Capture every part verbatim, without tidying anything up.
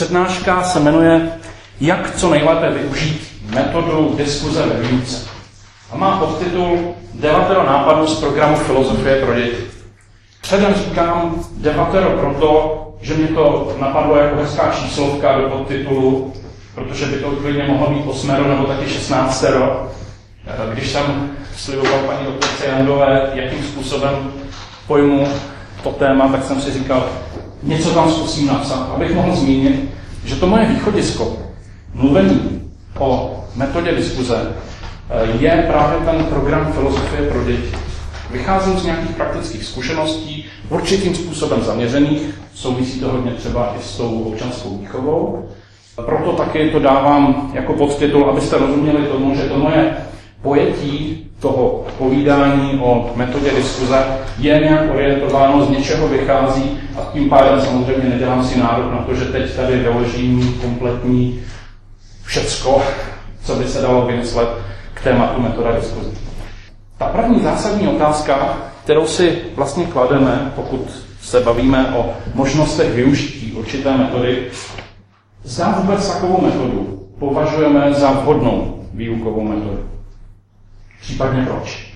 přednáška se jmenuje Jak co nejlépe využít metodu diskuze ve výuce. A má podtitul Devatero nápadů z programu Filozofie pro děti. Předem říkám devatero proto, že mě to napadlo jako hezká číslovka do podtitulu, protože by to klidně mohlo být osmero nebo taky šestnáctero. Když jsem sliboval paní doktorce Jandové, jakým způsobem pojmu to téma, tak jsem si říkal, něco tam zkusím napsat, abych mohl zmínit, že to moje východisko, mluvení o metodě diskuze, je právě ten program Filozofie pro děti. Vycházím z nějakých praktických zkušeností, určitým způsobem zaměřených, souvisí to hodně třeba i s tou občanskou výchovou. Proto taky to dávám jako podtitul, abyste rozuměli tomu, že to moje pojetí toho povídání o metodě diskuze je nějak orientováno, z něčeho vychází a tím pádem samozřejmě nedělám si nárok na to, že teď tady vyložím kompletní všecko, co by se dalo vymyslet k tématu metoda diskuze. Ta první zásadní otázka, kterou si vlastně klademe, pokud se bavíme o možnostech využití určité metody, zda vůbec takovou metodu považujeme za vhodnou výukovou metodu. Případně proč.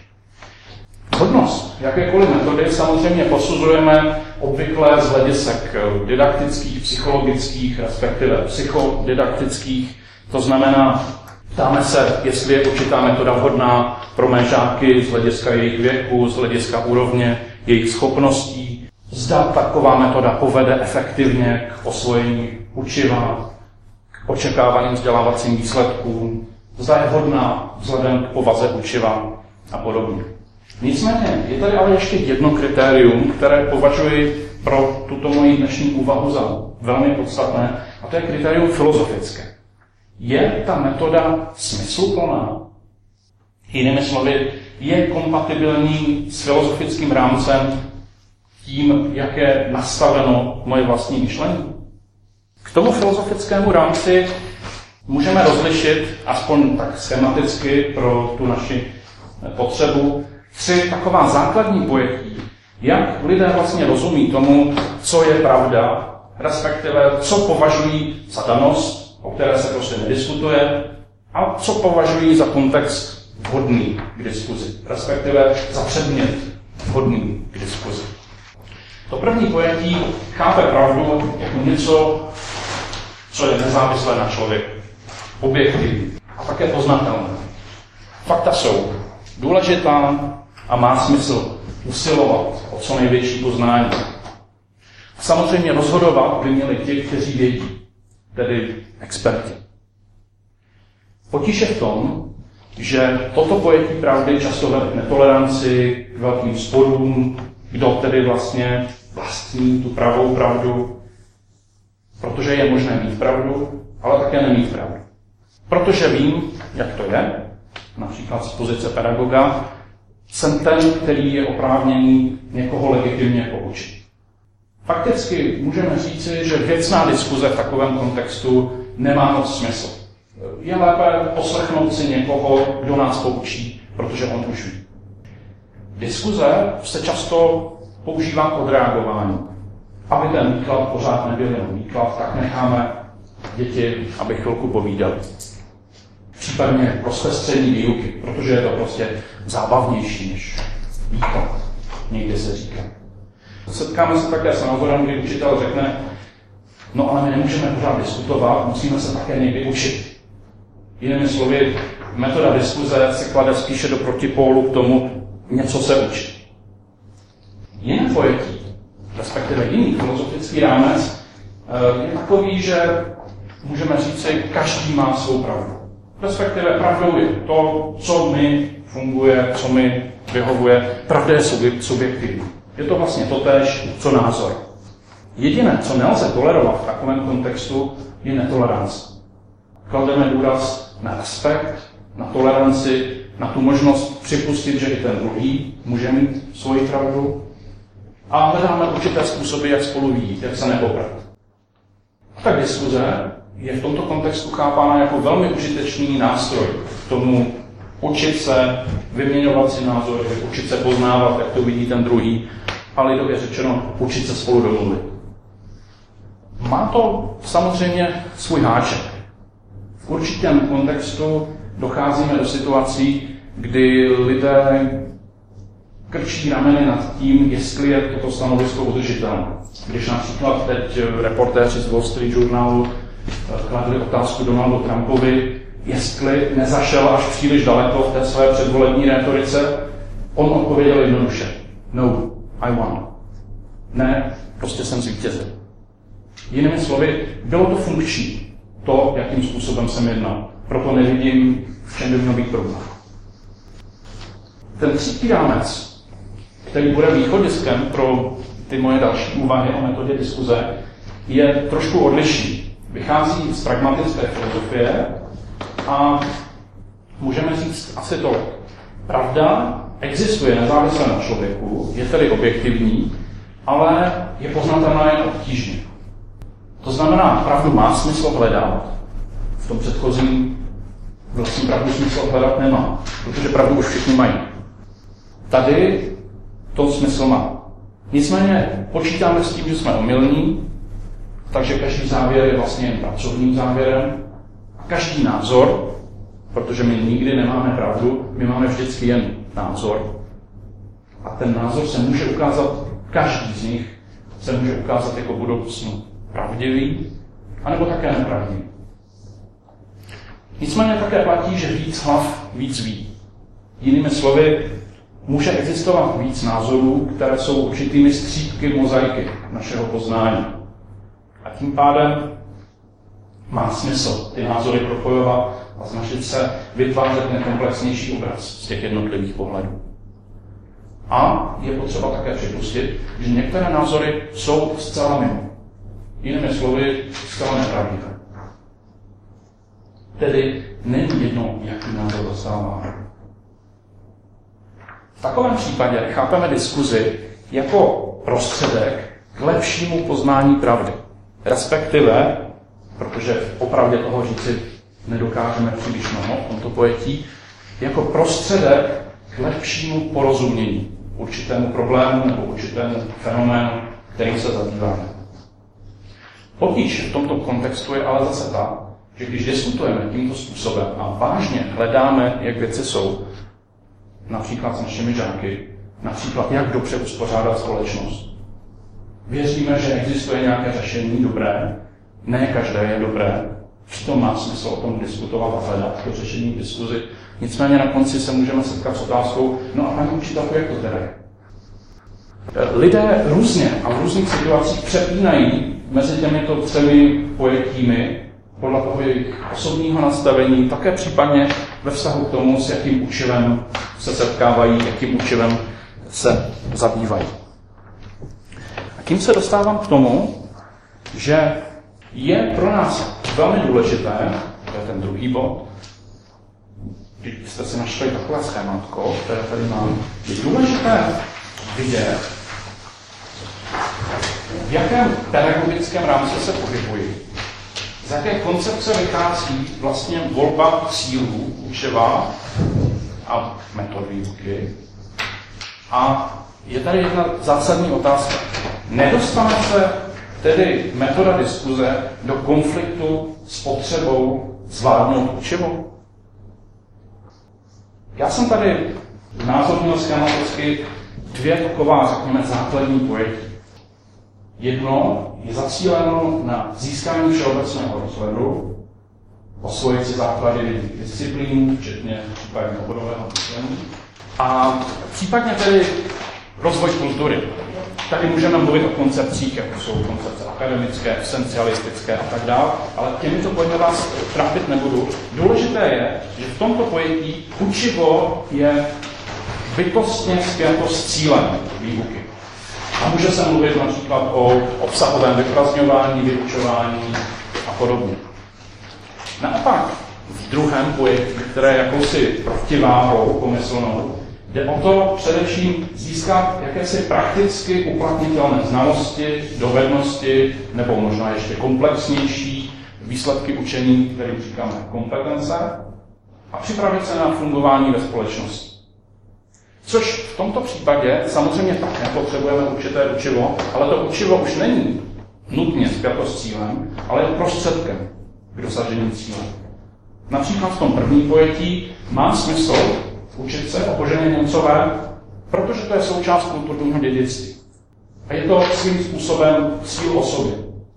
Vhodnost jakékoliv metody samozřejmě posuzujeme obvykle z hledisek didaktických, psychologických, respektive psychodidaktických. To znamená, ptáme se, jestli je určitá metoda vhodná pro mé žáky z hlediska jejich věku, z hlediska úrovně jejich schopností. Zda taková metoda povede efektivně k osvojení učiva, k očekávaným vzdělávacím výsledkům, zda je vhodná vzhledem k povaze učiva a podobně. Nicméně je tady ale ještě jedno kritérium, které považuji pro tuto moji dnešní úvahu za velmi podstatné, a to je kritérium filozofické. Je ta metoda smysluplná? Jinými slovy, je kompatibilní s filozofickým rámcem tím, jak je nastaveno moje vlastní myšlení? K tomu filozofickému rámci můžeme rozlišit, aspoň tak schematicky pro tu naši potřebu, tři taková základní pojetí, jak lidé vlastně rozumí tomu, co je pravda, respektive co považují za danost, o které se prostě nediskutuje, a co považují za kontext vhodný k diskuzi, respektive za předmět vhodný k diskuzi. To první pojetí chápe pravdu jako něco, co je nezávislé na člověku, objektivní a také poznatelné. Fakta jsou důležitá a má smysl usilovat o co největší poznání. Samozřejmě rozhodovat by měli ti, kteří vědí, tedy experti. Potíž je v tom, že toto pojetí pravdy často vede k netoleranci, k velkým sporům, kdo tedy vlastně vlastní tu pravou pravdu, protože je možné mít pravdu, ale také nemít pravdu. Protože vím, jak to je, například z pozice pedagoga, jsem ten, který je oprávněný někoho legitimně poučit. Fakticky můžeme říci, že věcná diskuze v takovém kontextu nemá moc smysl. Je lépe poslechnout si někoho, kdo nás poučí, protože on už ví. Diskuze se často používá k odreagování. Aby ten výklad pořád nebyl jenom výklad, tak necháme děti, aby chvilku povídali. Případně rozpestření výuky, protože je to prostě zábavnější než výklad, někdy se říká. Setkáme se také s názorem, kdy učitel řekne, no ale my nemůžeme pořád diskutovat, musíme se také někdy učit. Jinými slovy, metoda diskuze se klade spíše do protipólu k tomu něco se učit. Jiné pojetí, respektive jiný filozofický rámec, je takový, že můžeme říci, každý má svou pravdu. Respektive pravdou je to, co mi funguje, co mi vyhovuje. Pravda je subjektivní. Je to vlastně totéž, co názor. Jediné, co nelze tolerovat v takovém kontextu, je netolerance. Klademe důraz na respekt, na toleranci, na tu možnost připustit, že i ten druhý může mít svoji pravdu, a hledáme určité způsoby, jak spolu vidět, jak se nepoprat. A tak diskuze je v tomto kontextu chápána jako velmi užitečný nástroj k tomu učit se, vyměňovat si názory, učit se poznávat, jak to vidí ten druhý, a lidově řečeno, učit se spolu domluvit. má to samozřejmě svůj háček. V určitém kontextu docházíme do situací, kdy lidé krčí rameny nad tím, jestli je toto stanovisko udržitelné. Když například teď reportéři z Wall Street Journalu kladli otázku Donaldu Trumpovi, jestli nezašel až příliš daleko v té své předvolební rétorice, on odpověděl jednoduše. No, I won. Ne, prostě jsem zvítězil. Jinými slovy, bylo to funkční, to, jakým způsobem jsem jednal. Proto nevidím, v čem by měl být problém. Ten třetí rámec, který bude východiskem pro ty moje další úvahy o metodě diskuze, je trošku odlišný. Vychází z pragmatické filozofie a můžeme říct asi tolik. Pravda existuje nezávisle na člověku, je tedy objektivní, ale je poznatelná jen obtížně. To znamená, pravdu má smysl hledat, v tom předchozím vlastně pravdu smysl hledat nemá, protože pravdu už všichni mají. Tady to smysl má. Nicméně počítáme s tím, že jsme omylní, takže každý závěr je vlastně jen pracovním závěrem. A každý názor, protože my nikdy nemáme pravdu, my máme vždycky jen názor. A ten názor se může ukázat, každý z nich se může ukázat jako budoucnu pravdivý, anebo také nepravdivý. Nicméně také platí, že víc hlav víc ví. Jinými slovy, může existovat víc názorů, které jsou určitými střípky mozaiky našeho poznání. A tím pádem má smysl ty názory propojovat a snažit se vytvářet nekomplexnější obraz z těch jednotlivých pohledů. A je potřeba také připustit, že některé názory jsou zcela mimo. Jinými slovy, zcela nepravdivé. Tedy není jedno, jaký názor zastáváme. V takovém případě chápeme diskuzi jako prostředek k lepšímu poznání pravdy. Respektive, protože v opravdě toho říci nedokážeme příliš mnoho v tomto pojetí, jako prostředek k lepšímu porozumění určitému problému nebo určitému fenoménu, kterým se zabýváme. Potíž v tomto kontextu je ale zase ta, že když diskutujeme tímto způsobem a vážně hledáme, jak věci jsou, například s našimi žáky, například jak dobře uspořádat společnost. Věříme, že existuje nějaké řešení dobré, ne každé je dobré, přitom má smysl o tom diskutovat a hledat to řešení v diskuzi. Nicméně na konci se můžeme setkat s otázkou, no a paní učitelku, jak to teda je? Lidé různě a v různých situacích přepínají mezi těmito třemi pojetími podle toho jejich osobního nastavení, také případně ve vztahu k tomu, s jakým učivem se setkávají, jakým učivem se zabývají. A tím se dostávám k tomu, že je pro nás velmi důležité, to je ten druhý bod, když jste si našli takové schématko, které tady mám, je důležité vidět, v jakém pedagogickém rámci se pohybují, z jaké koncepce vychází vlastně volba cílů učiva a metod výuky. A je tady jedna zásadní otázka. Nedostane se tedy metoda diskuze do konfliktu s potřebou zvládnout učivo? Já jsem tady znázornil schematicky dvě taková, řekněme, základní pojetí. Jedno je zacíleno na získání všeobecného rozhledu, osvojit si základy disciplín, včetně případně oborového myšlení, a případně tedy rozvoj kultury. Tady můžeme mluvit o koncepcích, jako jsou koncepce akademické, esencialistické a tak dále, ale těmito pojmy vás trápit nebudu. Důležité je, že v tomto pojetí učivo je bytostně spjato s cílem výuky. A může se mluvit například o obsahovém vyprazňování, vyučování a podobně. Naopak, v druhém pojetí, které je jakousi protiváhou pomyslnou, jde o to především získat jakési prakticky uplatnitelné znalosti, dovednosti, nebo možná ještě komplexnější výsledky učení, kterým říkáme kompetence, a připravit se na fungování ve společnosti. Což v tomto případě samozřejmě také potřebujeme určité učivo, ale to učivo už není nutně spjato s cílem, ale je prostředkem k dosažení cíle. Například v tom prvním pojetí má smysl učit se o Boženě Němcové, protože to je součást kulturního dědictví. A je to svým způsobem cíl osoby.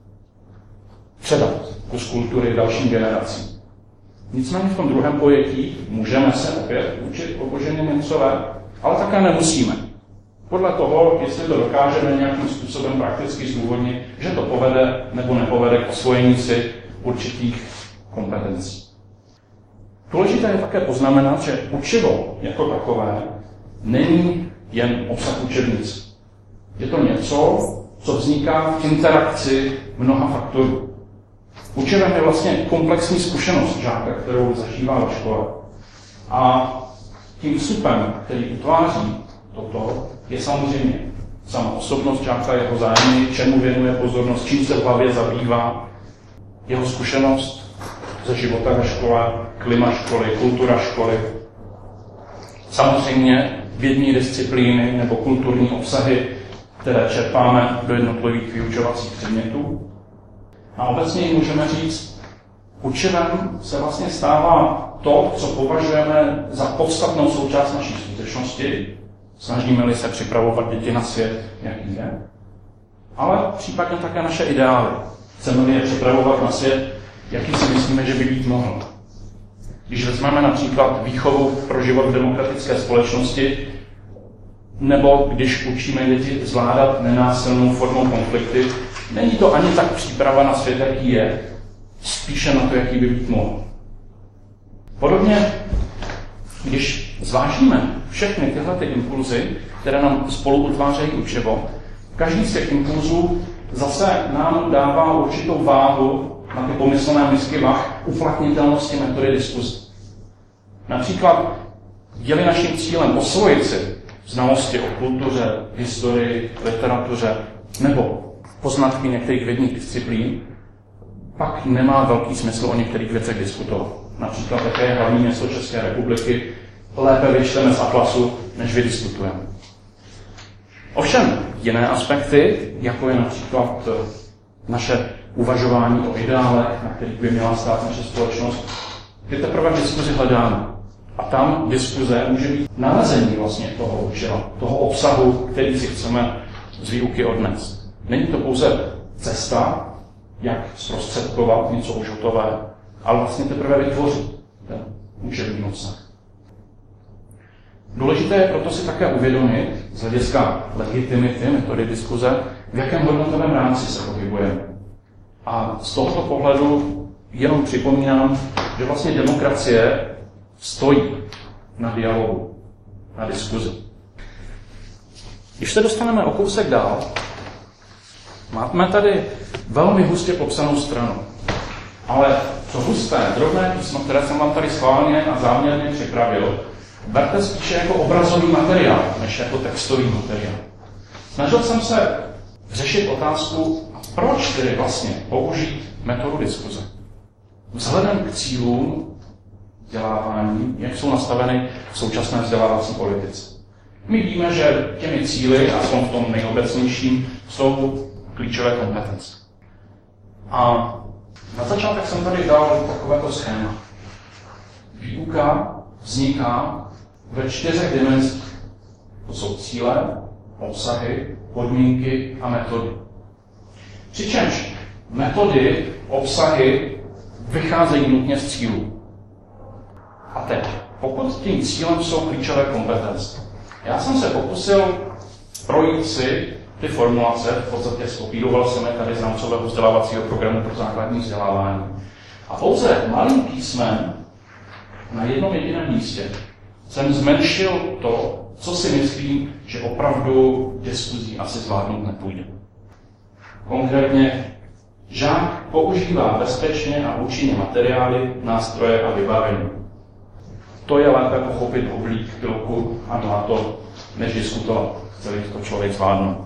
Předat kus kultury dalším generacím. Nicméně v tom druhém pojetí můžeme se opět učit o Boženě Němcové, ale také nemusíme. Podle toho, jestli to dokážeme nějakým způsobem prakticky zdůvodnit, že to povede nebo nepovede k osvojení si určitých kompetencí. Důležité je také poznamenat, že učivo jako takové není jen obsah učebnic. Je to něco, co vzniká v interakci mnoha faktorů. Učivem je vlastně komplexní zkušenost žáka, kterou zažívá ve škole. A tím vstupem, který utváří toto, je samozřejmě sama osobnost žáka, jeho zájmy, čemu věnuje pozornost, čím se v hlavě zabývá, jeho zkušenost ze života ve škole, klima školy, kultura školy. Samozřejmě vědní disciplíny nebo kulturní obsahy, které čerpáme do jednotlivých vyučovacích předmětů. A obecně můžeme říct, učivem se vlastně stává to, co považujeme za podstatnou součást naší skutečnosti. Snažíme-li se připravovat děti na svět, jaký je. Ale případně také naše ideály. Chceme-li je připravovat na svět, jaký si myslíme, že by být mohl. Když vezmeme například výchovu pro život v demokratické společnosti, nebo když učíme děti zvládat nenásilnou formou konflikty, není to ani tak příprava na svět, jaký je, spíše na to, jaký by být mohl. Podobně, když zvážíme všechny tyhle ty impulzy, které nám spolu utvářejí učivo, každý z těch impulzů zase nám dává určitou váhu na ty pomyslné misky vah uplatnitelnosti metody diskuze. Například, je-li naším cílem osvojit si znalosti o kultuře, historii, literatuře nebo poznatky některých vědních disciplín, pak nemá velký smysl o některých věcech diskutovat. Například, jaké je hlavní město České republiky, lépe vyčteme z atlasu, než vydiskutujeme. Ovšem, jiné aspekty, jako je například naše uvažování o ideálech, na kterých by měla stát naše společnost, ty teprve v diskuzi hledáme. A tam diskuze může být nalezení vlastně toho učiva, toho obsahu, který si chceme z výuky odnést. Není to pouze cesta, jak zprostředkovat něco už hotové, ale vlastně teprve vytvořit ten učební obsah. Důležité je proto si také uvědomit z hlediska legitimity metody diskuze, v jakém hodnotovém rámci se pohybujeme. A z tohoto pohledu jenom připomínám, že vlastně demokracie stojí na dialogu, na diskuzi. Když se dostaneme o kousek dál, máme tady velmi hustě popsanou stranu. Ale to husté, drobné písmo, které jsem vám tady schválně a záměrně připravil, berte spíše jako obrazový materiál, než jako textový materiál. Snažil jsem se řešit otázku, proč tedy vlastně použít metodu diskuze. Vzhledem k cílům vzdělávání, jak jsou nastaveny v současné vzdělávací politice. My víme, že těmi cíli, aspoň v tom nejobecnějším, jsou klíčové kompetence. A na začátek jsem tady dal takovéto schéma. Výuka vzniká ve čtyřech dimenzích. To jsou cíle, obsahy, podmínky a metody. Přičemž metody, obsahy vycházejí nutně z cílů. A teď, pokud tím cílem jsou klíčové kompetence, já jsem se pokusil projít si ty formulace, v podstatě skopíroval jsem je tady z rámcového vzdělávacího programu pro základní vzdělávání. A pouze malým písmem na jednom jediném místě jsem zmenšil to, co si myslím, že opravdu diskuzí asi zvládnout nepůjde. Konkrétně, žák používá bezpečně a účinně materiály, nástroje a vybavení. To je lépe pochopit oblík, pilku a dláto, než diskutovat, chce-li to člověk zvládnout.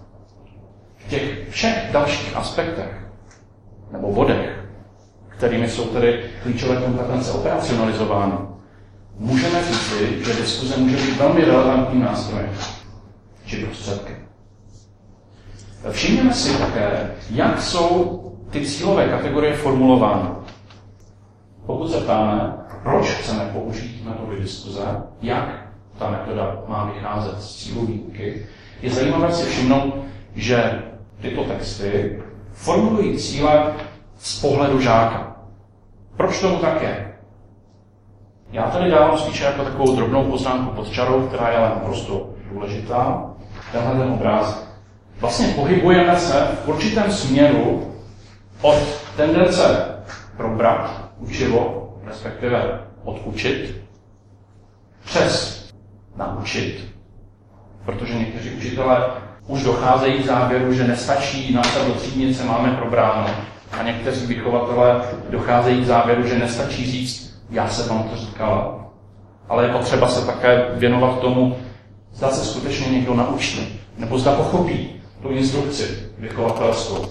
V těch všech dalších aspektech nebo bodech, kterými jsou tedy klíčové kompetence operacionalizovány, můžeme říci, že diskuze může být velmi relevantním nástrojem či prostředkem. Všimněme si také, jak jsou ty cílové kategorie formulovány. Pokud se ptáme, proč chceme použít metody diskuze, jak ta metoda má vycházet z cílů výuky, je zajímavé si všimnout, že tyto texty formulují cíle z pohledu žáka. Proč tomu tak je? Já tady dávám spíše jako takovou drobnou poznámku pod čarou, která je ale naprosto důležitá. Tenhle ten obrázek. Vlastně pohybujeme se v určitém směru od tendence probrat učivo, respektive odučit, přes naučit, protože někteří učitelé už docházejí k závěru, že nestačí napsat do třídnice máme probráno, a někteří vychovatelé docházejí k závěru, že nestačí říct, já jsem vám to říkala. Ale je potřeba se také věnovat tomu, zda se skutečně někdo naučí, nebo zda pochopí tu instrukci vychovatelskou.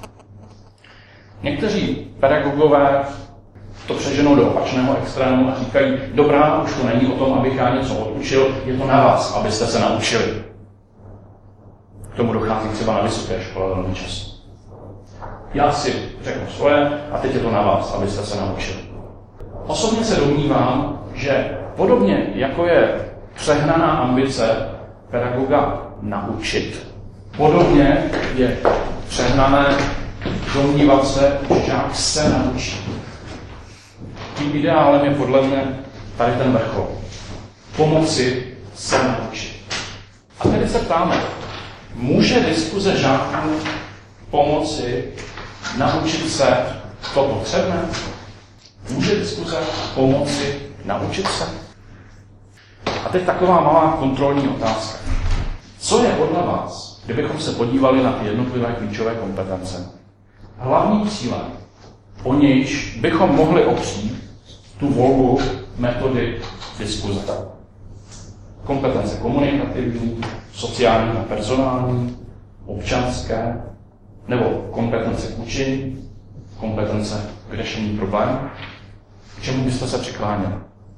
Někteří pedagogové to přeženou do opačného extrému a říkají, dobrá, už to není o tom, abych já něco odučil, je to na vás, abyste se naučili. K tomu dochází třeba na vysoké škole velmi často. Já si řeknu svoje a teď je to na vás, abyste se naučili. Osobně se domnívám, že podobně jako je přehnaná ambice pedagoga naučit, podobně je přehnané domnívat se, že žák se naučí. Tím ideálem je podle mě tady ten vrchol. Pomoci se naučit. A tedy se ptáme, může diskuze žáků pomoci naučit se to potřebné? Může diskuze pomoci naučit se? A teď taková malá kontrolní otázka. Co je podle vás, kdybychom se podívali na ty jednotlivé klíčové kompetence? Hlavním cílem, o nějž bychom mohli opřít tu volbu metody diskuze. Kompetence komunikativní, sociální a personální, občanské, nebo kompetence k učení, kompetence k řešení problémů. K čemu byste se přikláněli?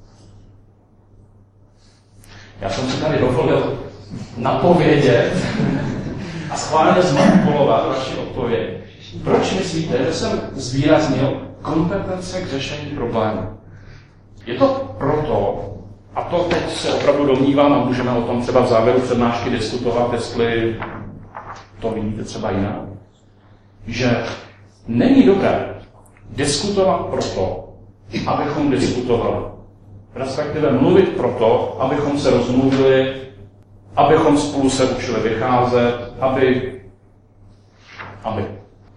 Já jsem si tady dovolil napovědět a schválně zmanipulovat vaši odpověď. Proč myslíte, že jsem zvýraznil kompetence k řešení problémů? Je to proto, a to teď se opravdu domnívám a můžeme o tom třeba v závěru přednášky diskutovat, jestli to vidíte třeba jinak, že není dobré diskutovat proto, abychom diskutovali. Respektive mluvit proto, abychom se rozmluvili, abychom spolu se učili vycházet, aby... aby.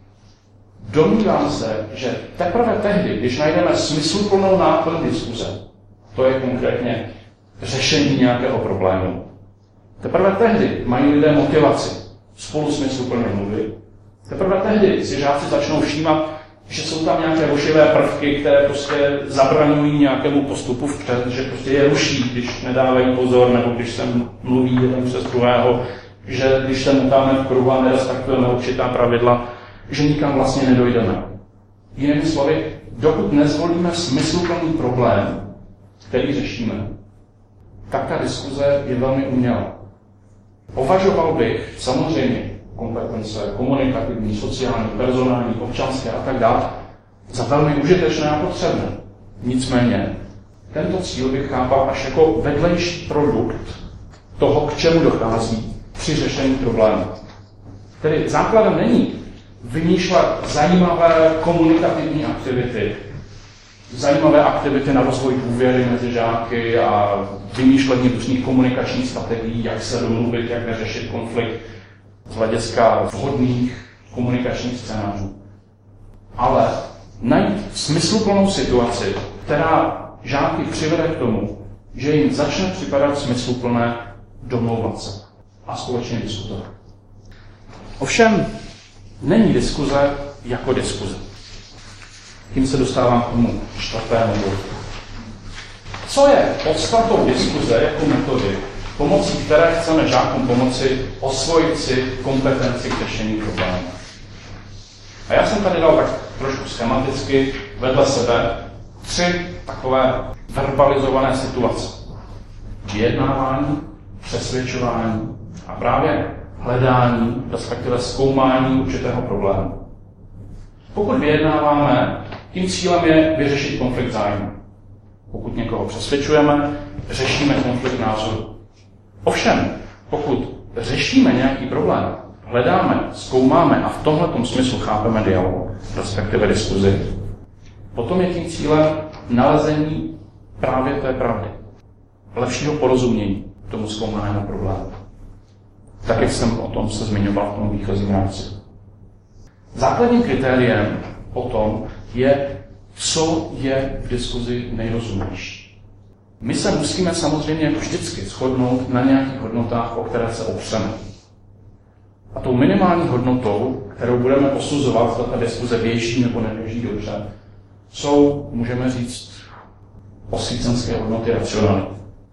Domnívám se, že teprve tehdy, když najdeme smysluplnou náplň diskuze, to je konkrétně řešení nějakého problému, teprve tehdy mají lidé motivaci spolu smysluplně mluvit, teprve tehdy si žáci začnou všímat, že jsou tam nějaké rušivé prvky, které prostě zabraňují nějakému postupu vpřed, že prostě je ruší, když nedávají pozor, nebo když se mluví jeden přes druhého, že když se mutáme v kruhu a nerespektujeme určitá pravidla, že nikam vlastně nedojdeme. Jinými slovy, dokud nezvolíme smysluplný problém, který řešíme, tak ta diskuze je velmi umělá. Považoval bych samozřejmě kompetence komunikativní, sociální, personální, občanské a tak dále za velmi užitečné a potřebné. Nicméně, tento cíl bych chápal až jako vedlejší produkt toho, k čemu dochází při řešení problému. Tedy základem není vymýšlet zajímavé komunikativní aktivity, zajímavé aktivity na rozvoj důvěry mezi žáky a vymýšlení různých komunikačních strategií, jak se domluvit, jak neřešit konflikt z hlediska vhodných komunikačních scénářů. Ale najít smysluplnou situaci, která žáky přivede k tomu, že jim začne připadat smysluplné domlouvat se a společně diskutovat. Ovšem, není diskuze jako diskuze. Tím se dostávám k tomu čtvrtému bodu. Co je podstatou diskuze jako metody, pomocí které chceme žákům pomoci osvojit si kompetenci k řešení problémů? A já jsem tady dal tak trošku schematicky vedle sebe tři takové verbalizované situace. Vyjednávání, přesvědčování a právě hledání, respektive zkoumání určitého problému. Pokud vyjednáváme, tím cílem je vyřešit konflikt zájmu. Pokud někoho přesvědčujeme, řešíme konflikt názoru. Ovšem, pokud řešíme nějaký problém, hledáme, zkoumáme a v tomhletom smyslu chápeme dialog, respektive diskuzi, potom je tím cílem nalezení právě té pravdy, lepšího porozumění tomu zkoumanému problému. Tak, jak jsem o tom se zmiňoval v tom výchozím rámci. Základním kritériem o tom je, co je v diskuzi nejrozumnější. My se musíme samozřejmě vždycky shodnout na nějakých hodnotách, o které se opřeme. A tou minimální hodnotou, kterou budeme posuzovat, zda ta diskuze běží nebo neběží dobře, jsou, můžeme říct, osvícenské hodnoty racionality.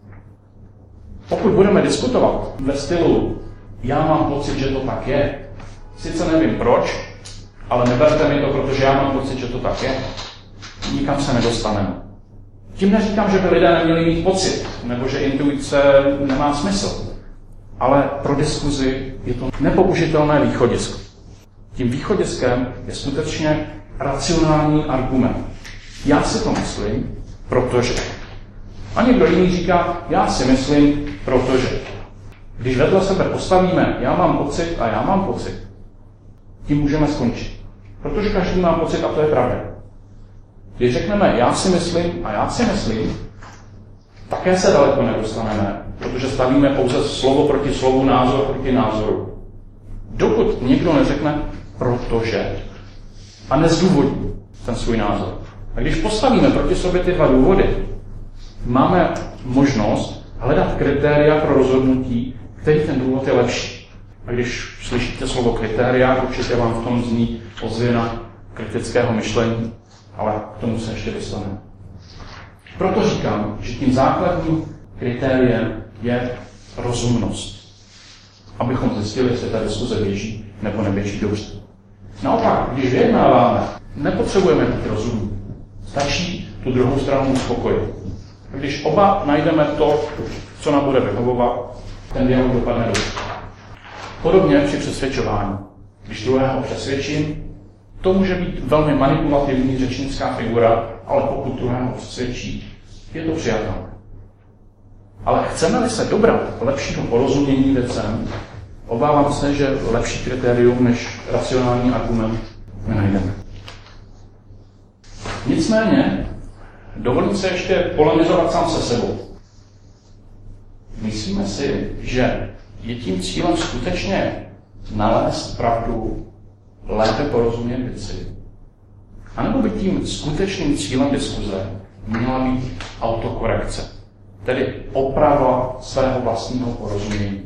Pokud budeme diskutovat ve stylu já mám pocit, že to tak je, sice nevím proč, ale neberte mi to, protože já mám pocit, že to tak je, nikam se nedostaneme. Tím neříkám, že by lidé neměli mít pocit, nebo že intuice nemá smysl. Ale pro diskuzi je to nepoužitelné východisko. Tím východiskem je skutečně racionální argument. Já si to myslím, protože. A někdo jiný říká, já si myslím, protože. Když vedle sebe postavíme, já mám pocit a já mám pocit, tím můžeme skončit. Protože každý má pocit a to je pravda. Když řekneme já si myslím a já si myslím, také se daleko nedostaneme, protože stavíme pouze slovo proti slovu, názor proti názoru. Dokud někdo neřekne protože a nezdůvodní ten svůj názor. A když postavíme proti sobě ty dva důvody, máme možnost hledat kritéria pro rozhodnutí, který ten důvod je lepší. A když slyšíte slovo kritéria, určitě vám v tom zní ozvěna kritického myšlení, ale k tomu se ještě dostaneme. Proto říkám, že tím základním kritériem je rozumnost. Abychom zjistili, jestli ta diskuze běží nebo neběží dobře. Naopak, když vyjednáváme, nepotřebujeme být rozumní. Stačí tu druhou stranu uspokojit. Když oba najdeme to, co nám bude vyhovovat, ten dialog dopadne dobře. Podobně při přesvědčování. Když druhého přesvědčím, to může být velmi manipulativní řečnická figura, ale pokud druhého přesvědčí, je to přijatelné. Ale chceme-li se dobrat lepšího porozumění věcem, obávám se, že lepší kritérium než racionální argument nenajdeme. Nicméně, dovolím se ještě polemizovat sám se sebou. Myslíme si, že je tím cílem skutečně nalézt pravdu, lépe porozumět věci. A nebo by tím skutečným cílem diskuze měla být autokorekce, tedy oprava svého vlastního porozumění.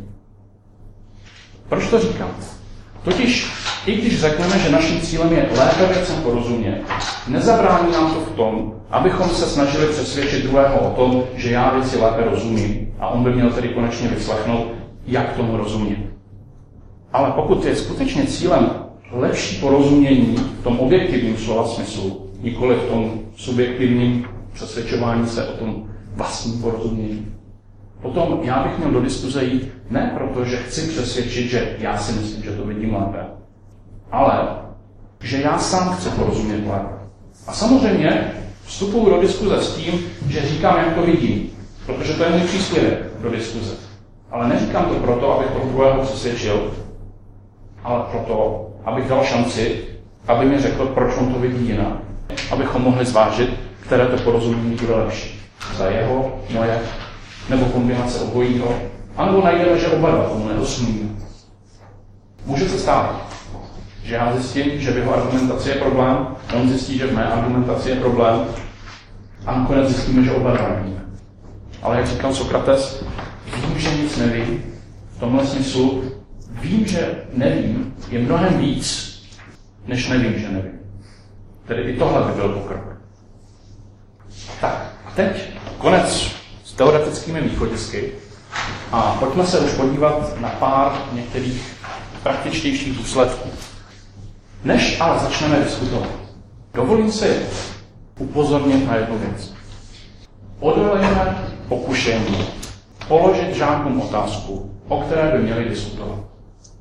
Proč to říkám? Totiž, i když řekneme, že naším cílem je lépe věcem porozumět, nezabrání nám to v tom, abychom se snažili přesvědčit druhého o tom, že já věci lépe rozumím a on by měl tedy konečně vyslechnout, jak tomu rozumět. Ale pokud je skutečně cílem lepší porozumění v tom objektivním slova smyslu, nikoli v tom subjektivním přesvědčování se o tom vlastním porozumění, potom já bych měl do diskuze jít ne proto, že chci přesvědčit, že já si myslím, že to vidím lépe, ale že já sám chci porozumět lépe. A samozřejmě vstupuji do diskuze s tím, že říkám, jak to vidím, protože to je můj příspěvek do diskuze. Ale neříkám to proto, abych toho druhého přesvědčil, ale proto, abych dal šanci, aby mi řekl, proč on to vidí jinak, abychom mohli zvážit, které to porozumění bude lepší. Za jeho, moje, nebo kombinace obojího, anebo najdeme, že oba dva tomu nerozumíme. Může se stát, že já zjistím, že v jeho argumentaci je problém, on zjistí, že v mé argumentaci je problém a nakonec zjistíme, že oba dva nevíme. Ale jak říkal Sokrates, vím, že nic nevím. V tomhle smyslu vím, že nevím, je mnohem víc, než nevím, že nevím. Tedy i tohle by byl pokrok. Tak, a teď konec s teoretickými východisky a pojďme se už podívat na pár některých praktičtějších důsledků. Než ale začneme diskutovat, dovolím si upozornit na jednu věc. Odolejme pokušení položit žákům otázku, o které by měli diskutovat.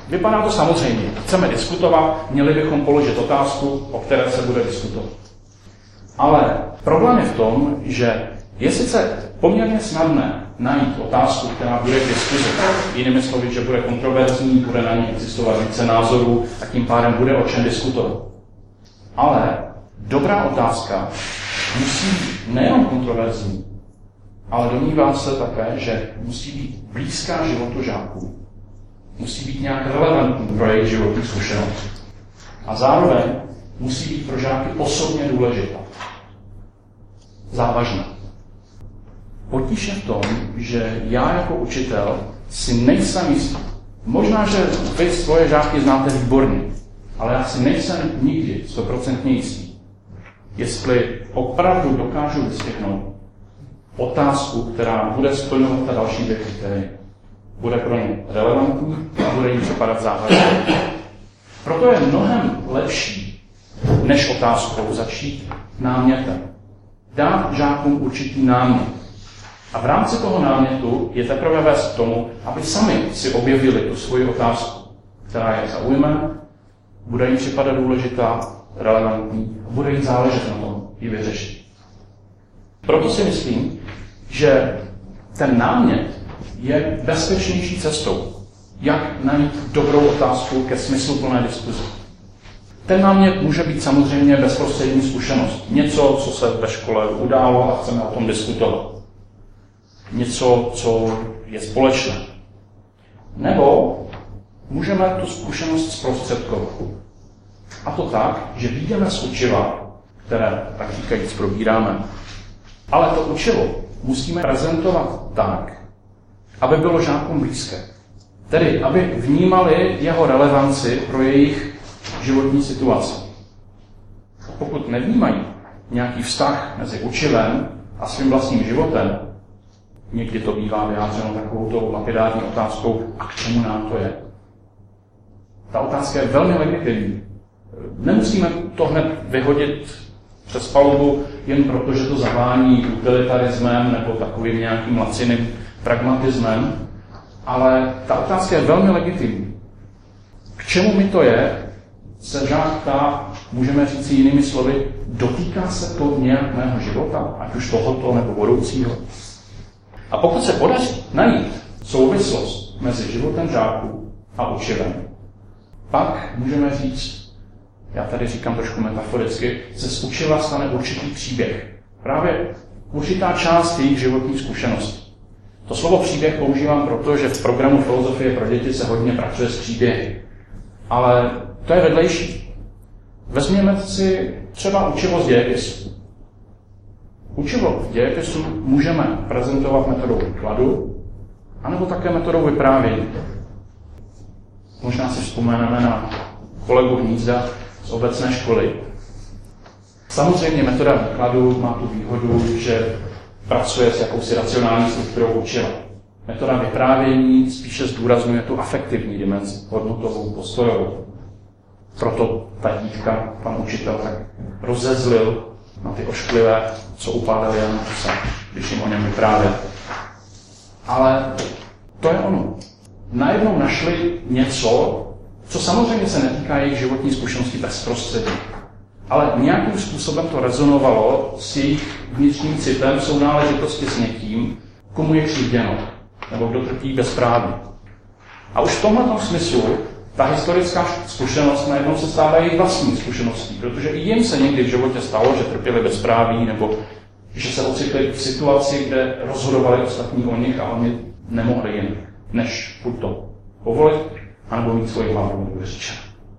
Vypadá to samozřejmě. Chceme diskutovat, měli bychom položit otázku, o které se bude diskutovat. Ale problém je v tom, že je sice poměrně snadné najít otázku, která bude k diskuzi. Jinými slovy, že bude kontroverzní, bude na ní existovat více názorů a tím pádem bude o čem diskutovat. Ale dobrá otázka musí být nejen kontroverzní, ale domnívám se také, že musí být blízká životu žáků. Musí být nějak relevantní pro jejich životní zkušenost. A zároveň musí být pro žáky osobně důležitá. Závažná. Potíž je v tom, že já jako učitel si nejsem jistý. Možná, že vy svoje žáky znáte výborně, ale já si nejsem nikdy stoprocentně jistý, jestli opravdu dokážu vyspěchnout otázku, která bude splňovat ta další dvě kritéria. Bude pro ně relevantní a bude jim připadat závažně. Proto je mnohem lepší, než otázkou začít námětem. Dát žákům určitý námět. A v rámci toho námětu je teprve vést k tomu, aby sami si objevili tu svoji otázku, která je zaujme, bude jim připadat důležitá, relevantní a bude jim záležet na tom ji vyřešit. Proto si myslím, že ten námět je bezpečnější cestou, jak najít dobrou otázku ke smysluplné diskuzi. Ten námět může být samozřejmě bezprostřední zkušenost. Něco, co se ve škole událo a chceme o tom diskutovat. Něco, co je společné. Nebo můžeme tu zkušenost zprostředkovat. A to tak, že vyjdeme z učiva, které, tak říkajíc, probíráme. Ale to učivo musíme prezentovat tak, aby bylo žákům blízké. Tedy, aby vnímali jeho relevanci pro jejich životní situaci. Pokud nevnímají nějaký vztah mezi učivem a svým vlastním životem, někdy to bývá vyjádřeno takovou tou lapidární otázkou, a k čemu nám to je? Ta otázka je velmi legitimní. Nemusíme to hned vyhodit přes palubu jen proto, že to zavání utilitarismem nebo takovým nějakým laciným pragmatismem, ale ta otázka je velmi legitimní. K čemu mi to je, se žák ptá, můžeme říct jinými slovy, dotýká se to nějak mého života, ať už tohoto nebo budoucího. A pokud se podaří najít souvislost mezi životem žáků a učivem, pak můžeme říct, já tady říkám trošku metaforicky, se z učiva stane určitý příběh. Právě určitá část jejich životní zkušenosti. To slovo příběh používám proto, že v programu Filozofie pro děti se hodně pracuje s příběhy. Ale to je vedlejší. Vezměme si třeba učivo z dějepisu. Učivo v dějepisu můžeme prezentovat metodou výkladu, anebo také metodou vyprávění. Možná si vzpomeneme na kolegu Hnízda z obecné školy. Samozřejmě metoda výkladu má tu výhodu, že pracuje s jakousi racionální strukturou učiva. Metoda vyprávění spíše zdůrazňuje tu afektivní dimenzi, hodnotovou, postojovou. Proto ta dívka, pan učitel, tak rozezlil na ty ošklivé, co upálil Jan Husa, když jim o něm vyprávěl. Ale to je ono. Najednou našli něco, co samozřejmě se netýká jejich životní zkušenosti bezprostředně. Ale nějakým způsobem to rezonovalo s jejich vnitřním citem sounáležitosti s někým, komu je křivděno, nebo kdo trpí bezpráví. A už v tomhle smyslu ta historická zkušenost najednou se stává jejich vlastní zkušeností, protože i jim se někdy v životě stalo, že trpěli bezpráví, nebo že se ocitli v situaci, kde rozhodovali ostatní o nich a oni nemohli jinak, než buď to povolit, anebo mít svoji hlavu vyřešit.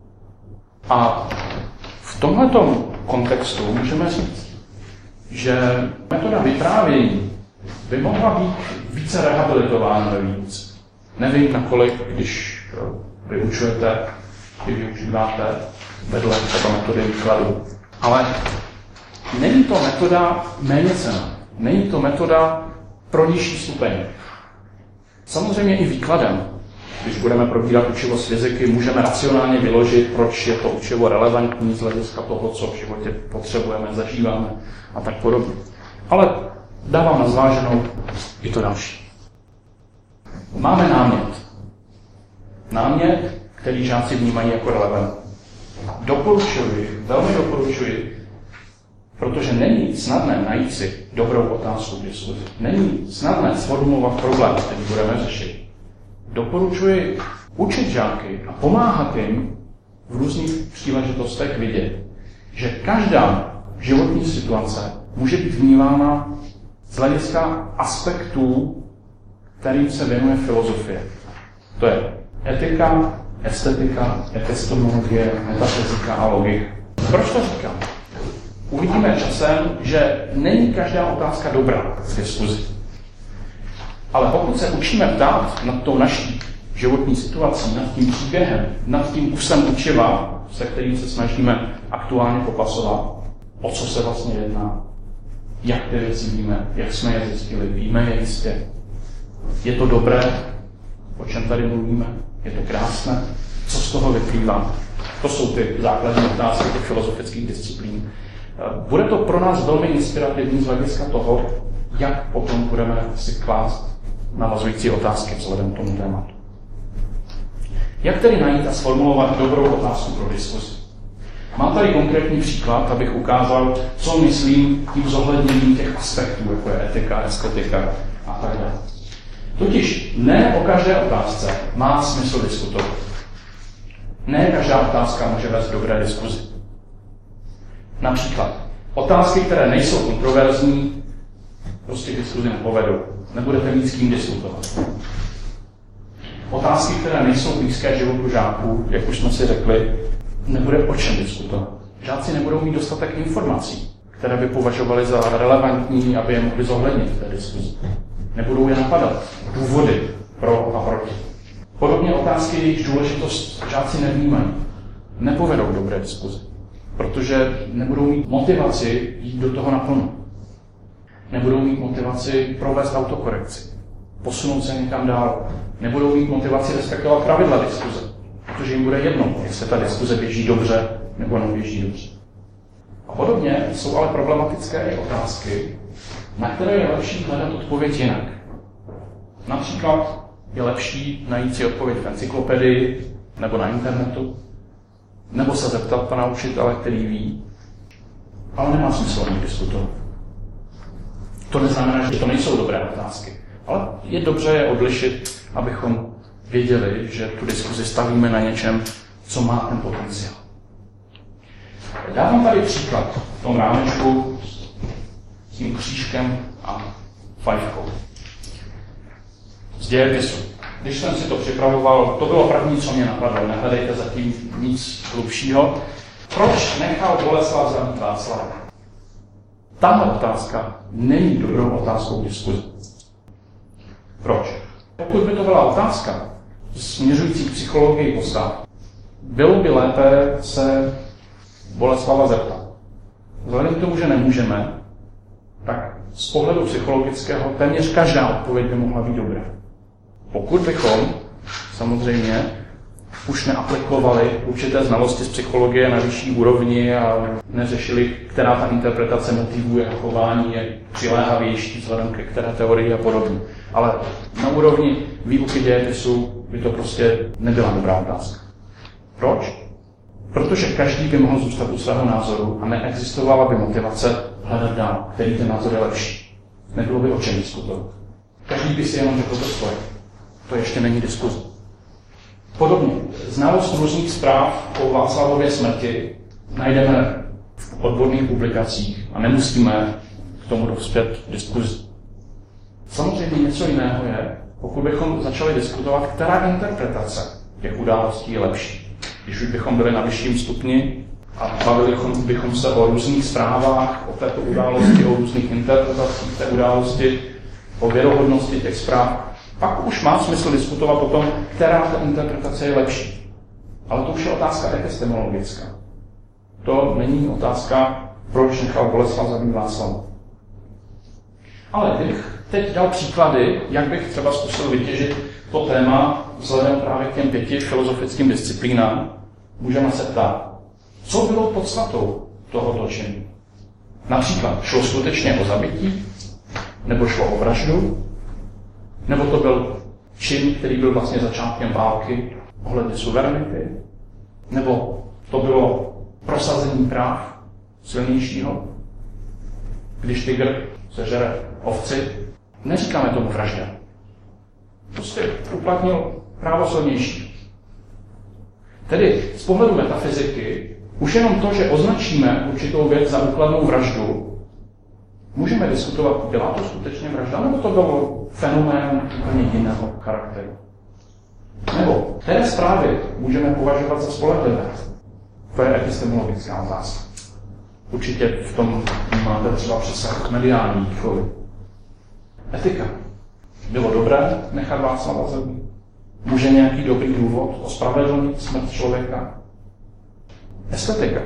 A v tomhletom kontextu můžeme říct, že metoda vyprávění by mohla být více rehabilitována ve výuce. Nevím, nakolik, když vyučujete, kdy využíváte vedle třeba metody výkladu. Ale není to metoda méněcenná. Není to metoda pro nižší stupeň. Samozřejmě i výkladem. Když budeme probírat učivo z fyziky, můžeme racionálně vyložit, proč je to učivo relevantní z hlediska toho, co v životě potřebujeme, zažíváme a tak podobně. Ale dávám na zváženou i to další. Máme námět. Námět, který žáci vnímají jako relevantní. Doporučuji, velmi doporučuji, protože není snadné najít si dobrou otázku k diskuzi. Není snadné sformulovat problém, který budeme řešit. Doporučuji učit žáky a pomáhat jim v různých příležitostech vidět, že každá životní situace může být vnímána z hlediska aspektů, kterým se věnuje filozofie. To je etika, estetika, epistemologie, metafyzika a logika. Proč to říkám? Uvidíme časem, že není každá otázka dobrá v diskuzi. Ale pokud se učíme ptát nad tou naší životní situací, nad tím příběhem, nad tím kusem učiva, se kterým se snažíme aktuálně popasovat, o co se vlastně jedná, jak ty věci víme, jak jsme je zjistili, víme je jistě. Je to dobré, o čem tady mluvíme, je to krásné, co z toho vyplývá. To jsou ty základní otázky těch filozofických disciplín. Bude to pro nás velmi inspirativní z hlediska toho, jak potom budeme si klást navazující otázky vzhledem k tomu tématu. Jak tedy najít a sformulovat dobrou otázku pro diskuzi? Mám tady konkrétní příklad, abych ukázal, co myslím tím zohledněním těch aspektů, jako je etika, estetika a tak dále. Totiž ne o každé otázce má smysl diskutovat. Ne každá otázka může vést k dobré diskuzi. Například otázky, které nejsou kontroverzní, prostě diskuzi nepovedou. Nebudete mít s kým diskutovat. Otázky, které nejsou blízké životu žáků, jak už jsme si řekli, nebude o čem diskutovat. Žáci nebudou mít dostatek informací, které by považovali za relevantní, aby je mohli zohlednit v té diskuzi. Nebudou je napadat. Důvody pro a proti. Podobně otázky, jejichž důležitost žáci nevnímají, nepovedou k dobré diskuzi, protože nebudou mít motivaci jít do toho naplno. Nebudou mít motivaci provést autokorekci, posunout se někam dál. Nebudou mít motivaci respektovat pravidla diskuze, protože jim bude jedno, jestli ta diskuze běží dobře nebo neběží dobře. A podobně jsou ale problematické i otázky, na které je lepší hledat odpověď jinak. Například je lepší najít si odpověď v encyklopedii nebo na internetu, nebo se zeptat pana učitele, který ví, ale nemá smysl o nich diskutovat. To neznamená, že to nejsou dobré otázky, ale je dobře je odlišit, abychom věděli, že tu diskuzi stavíme na něčem, co má ten potenciál. Dávám tady příklad v tom rámečku s tím křížkem a fajfkou. Z dějepisu. Když jsem si to připravoval, to bylo první, co mě napadlo. Nehledejte zatím nic hlubšího. Proč nechal Boleslav zabít Václava? Tahle otázka není dobrou otázkou diskuze. Proč? Pokud by to byla otázka směřující k psychologii postav, bylo by lépe se Boleslava zeptat. Vzhledem k tomu, že nemůžeme, tak z pohledu psychologického téměř každá odpověď by mohla být dobrá. Pokud bychom samozřejmě už neaplikovali určité znalosti z psychologie na vyšší úrovni a neřešili, která ta interpretace motivů jeho chování je přiléhavější vzhledem ke které teorii a podobně. Ale na úrovni výuky dějepisu by to prostě nebyla dobrá otázka. Proč? Protože každý by mohl zůstat u svého názoru a neexistovala by motivace hledat dál, který ten názor je lepší. Nebylo by o čem diskutovat. Každý by si jenom řekl to svoje. To ještě není diskuze. Podobně, znalost různých zpráv o Václavově smrti najdeme v odborných publikacích a nemusíme k tomu dospět diskuzi. Samozřejmě něco jiného je, pokud bychom začali diskutovat, která interpretace těch událostí je lepší. Když už bychom byli na vyšším stupni a bavili bychom se o různých zprávách, o této události, o různých interpretacích té události, o věrohodnosti těch zpráv, pak už má smysl diskutovat o tom, která ta interpretace je lepší. Ale to už je otázka epistemologická. To není otázka, proč nechal Boleslav zabít Václava. Ale kdybych teď dal příklady, jak bych třeba zkusil vytěžit to téma vzhledem právě k těm pěti filozofickým disciplínám, můžeme se ptát, co bylo podstatou tohoto činu. Například šlo skutečně o zabití, nebo šlo o vraždu, nebo to byl čin, který byl vlastně začátkem války, ohledně suverenity? Nebo to bylo prosazení práv silnějšího? Když tygr sežere ovci, neříkáme tomu vražda. Prostě uplatnil právo silnější. Tedy z pohledu metafyziky už jenom to, že označíme určitou věc za úkladnou vraždu, můžeme diskutovat, byla to skutečně vražda, nebo to byl fenomén úplně jiného charakteru. Nebo které zprávy můžeme považovat za spolehlivé? To je epistemologická otázka. Určitě v tom máte třeba přesah mediální výchovy. Etika. Bylo dobré nechat Václava zabít? Může nějaký dobrý důvod ospravedlnit smrt člověka? Estetika.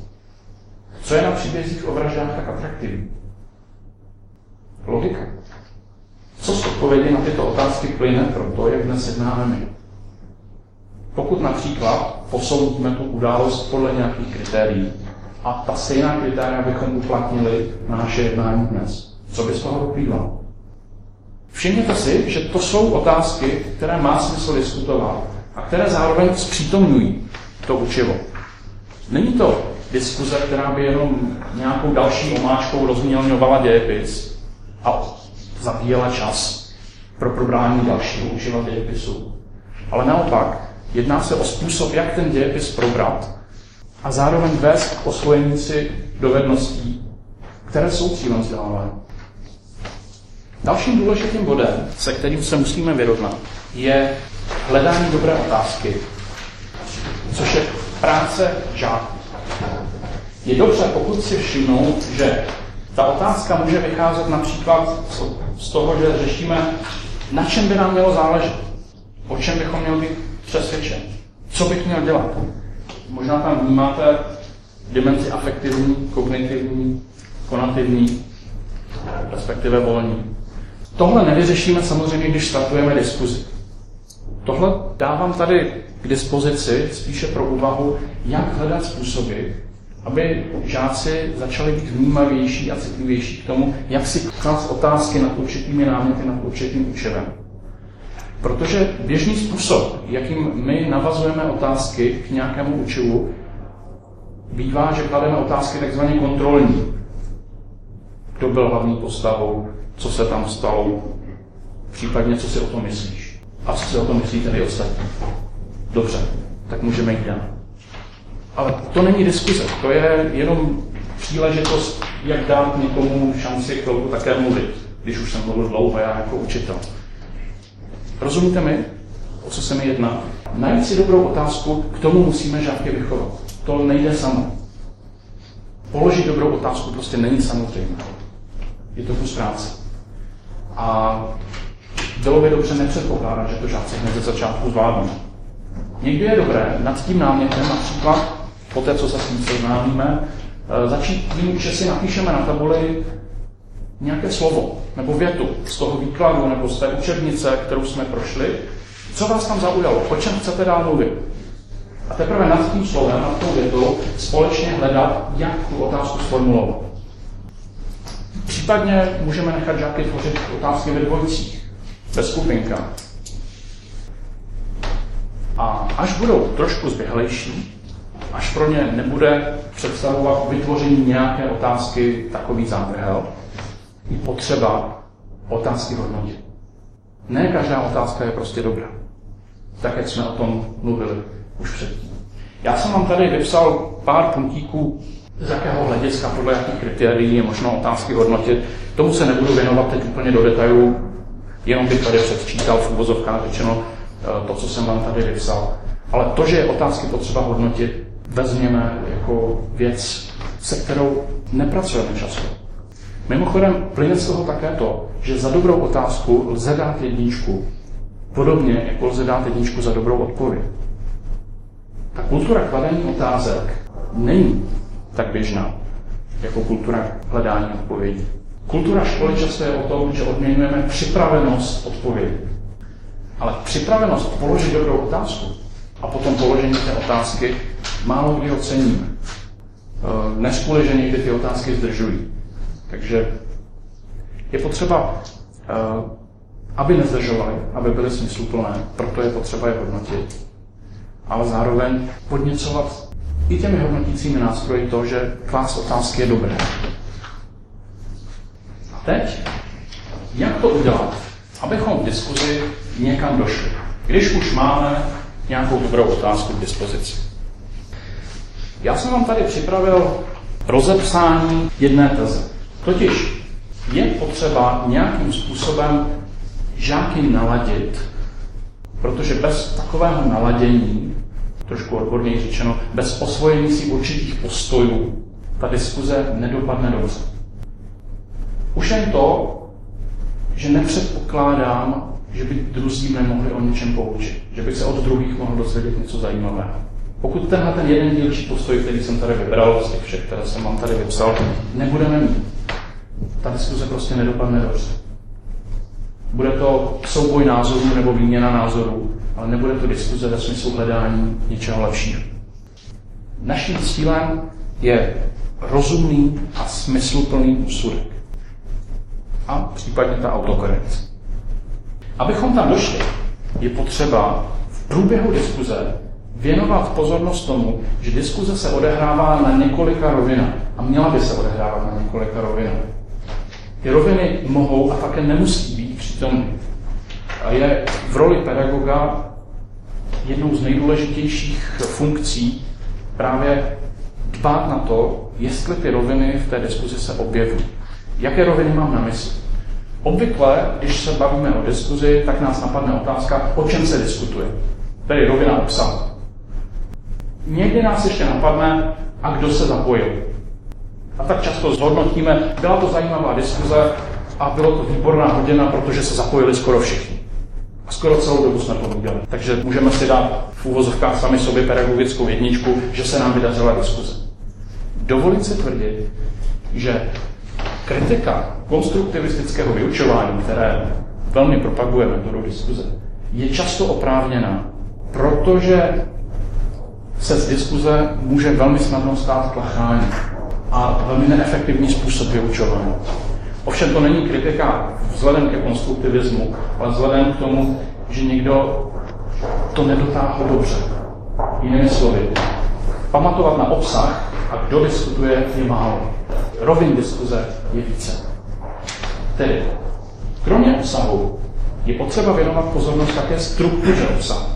Co je na příbězích o vraždách tak atraktivní? Logika. Co z odpovědi na tyto otázky plyne pro to, jak dnes jednáme my? Pokud například posoudíme tu událost podle nějakých kritérií a ta stejná kritéria bychom uplatnili na naše jednání dnes, co by z toho vyplývalo? Všimněte si, že to jsou otázky, které má smysl diskutovat a které zároveň zpřítomňují to učivo. Není to diskuze, která by jenom nějakou další omáčkou rozmělňovala dějepis a zabíjela čas pro probrání dalšího učiva dějepisu. Ale naopak, jedná se o způsob, jak ten dějepis probrat a zároveň vést k osvojení si dovedností, které jsou cílem vzdělávání. Dalším důležitým bodem, se kterým se musíme vyrovnat, je hledání dobré otázky, což je práce žáků. Je dobře, pokud si všimnou, že ta otázka může vycházet například z toho, že řešíme, na čem by nám mělo záležet, o čem bychom měli být přesvědčeni, co bych měl dělat. Možná tam vnímáte dimenzi afektivní, kognitivní, konativní, respektive volní. Tohle nevyřešíme samozřejmě, když startujeme diskuzi. Tohle dávám tady k dispozici spíše pro úvahu, jak hledat způsoby, aby žáci začali být vnímavější a citlivější k tomu, jak si klást otázky nad určitými náměty, nad určitým učivem. Protože běžný způsob, jakým my navazujeme otázky k nějakému učivu, bývá, že klademe otázky takzvaně kontrolní. Kdo byl hlavní postavou, co se tam stalo, případně co si o tom myslíš. A co si o tom myslíte vy ostatní. Dobře, tak můžeme jít dál. Ale to není diskuze, to je jenom příležitost, jak dát někomu šanci chvilku také mluvit, když už jsem mluvil dlouho, já jako učitel. Rozumíte mi, o co se mi jedná? Najít si dobrou otázku, k tomu musíme žáky vychovat. To nejde samo. Položit dobrou otázku prostě není samozřejmé. Je to kus práce. A bylo by dobře nepředpokládat, že to žáci hned ze začátku zvládnou. Někdy je dobré nad tím námětem, například po té, co se s tím seznámíme, začít tím, že si napíšeme na tabuli nějaké slovo nebo větu z toho výkladu nebo z té učebnice, kterou jsme prošli, co vás tam zaujalo, o čem chcete dál mluvit. A teprve nad tím slovem, nad tou větou společně hledat, jak tu otázku sformulovat. Případně můžeme nechat žáky tvořit otázky ve dvojicích, ve skupinkách. A až budou trošku zběhlejší, až pro ně nebude představovat vytvoření nějaké otázky takový zábrhel, je potřeba otázky hodnotit. Ne každá otázka je prostě dobrá. Tak, jak jsme o tom mluvili už předtím. Já jsem vám tady vypsal pár puntíků, z jakého hlediska, podle jakých kritérií je možno otázky hodnotit. Tomu se nebudu věnovat teď úplně do detailu, jenom bych tady předčítal v uvozovkách řečeno to, co jsem vám tady vypsal. Ale to, že je otázky potřeba hodnotit, vezměme jako věc, se kterou nepracujeme často. Mimochodem, plyne z toho také to, že za dobrou otázku lze dát jedničku, podobně jako lze dát jedničku za dobrou odpověď. Ta kultura kladení otázek není tak běžná, jako kultura hledání odpovědí. Kultura školy často je o tom, že odměňujeme připravenost odpovědi. Ale připravenost položit dobrou otázku a potom položení té otázky málo kdy oceníme. Než kvůli, že někdy ty otázky zdržují. Takže je potřeba, aby nezdržovaly, aby byly smysluplné, proto je potřeba je hodnotit. ale zároveň podněcovat i těmi hodnotícími nástroji to, že klást otázky je dobré. A teď, jak to udělat, abychom v diskuzi někam došli, když už máme nějakou dobrou otázku k dispozici. Já jsem vám tady připravil rozepsání jedné teze. Totiž je potřeba nějakým způsobem žáky naladit, protože bez takového naladění, trošku odborněji řečeno, bez osvojení si určitých postojů, ta diskuze nedopadne dobře. Už jen to, že nepředpokládám, že by druzí nemohli o něčem poučit, že bych se od druhých mohl dozvědět něco zajímavého. Pokud tenhle ten jeden dílčí postoj, který jsem tady vybral, z těch všech, které jsem vám tady vypsal, nebudeme mít, ta diskuze prostě nedopadne dobře. Bude to souboj názorů nebo výměna názorů, ale nebude to diskuze ve smyslu hledání něčeho lepšího. Naším cílem je rozumný a smysluplný úsudek. A případně ta autokorrekce. Abychom tam došli, je potřeba v průběhu diskuze věnovat pozornost tomu, že diskuze se odehrává na několika rovinách a měla by se odehrávat na několika rovinách. Ty roviny mohou a také nemusí být přítomny. A je v roli pedagoga jednou z nejdůležitějších funkcí právě dbát na to, jestli ty roviny v té diskuzi se objevují. Jaké roviny mám na mysli? Obvykle, když se bavíme o diskuzi, tak nás napadne otázka, o čem se diskutuje. Tedy rovina obsahu. Někdy nás ještě napadne, a kdo se zapojil. A tak často zhodnotíme, byla to zajímavá diskuze a bylo to výborná hodina, protože se zapojili skoro všichni. A skoro celou dobu jsme povídali. Takže můžeme si dát v úvozovkách sami sobě pedagogickou jedničku, že se nám vydařila diskuze. Dovolit si tvrdit, že kritika konstruktivistického vyučování, které velmi propaguje metodu diskuze, je často oprávněná, protože se z diskuze může velmi snadno stát tlachání a velmi neefektivní způsob vyučování. Ovšem to není kritika vzhledem ke konstruktivismu, ale vzhledem k tomu, že někdo to nedotáhl dobře. Jinými slovy, pamatovat na obsah a kdo diskutuje je málo. Rovin diskuze je více. Tedy, kromě obsahu je potřeba věnovat pozornost také struktuře obsahu.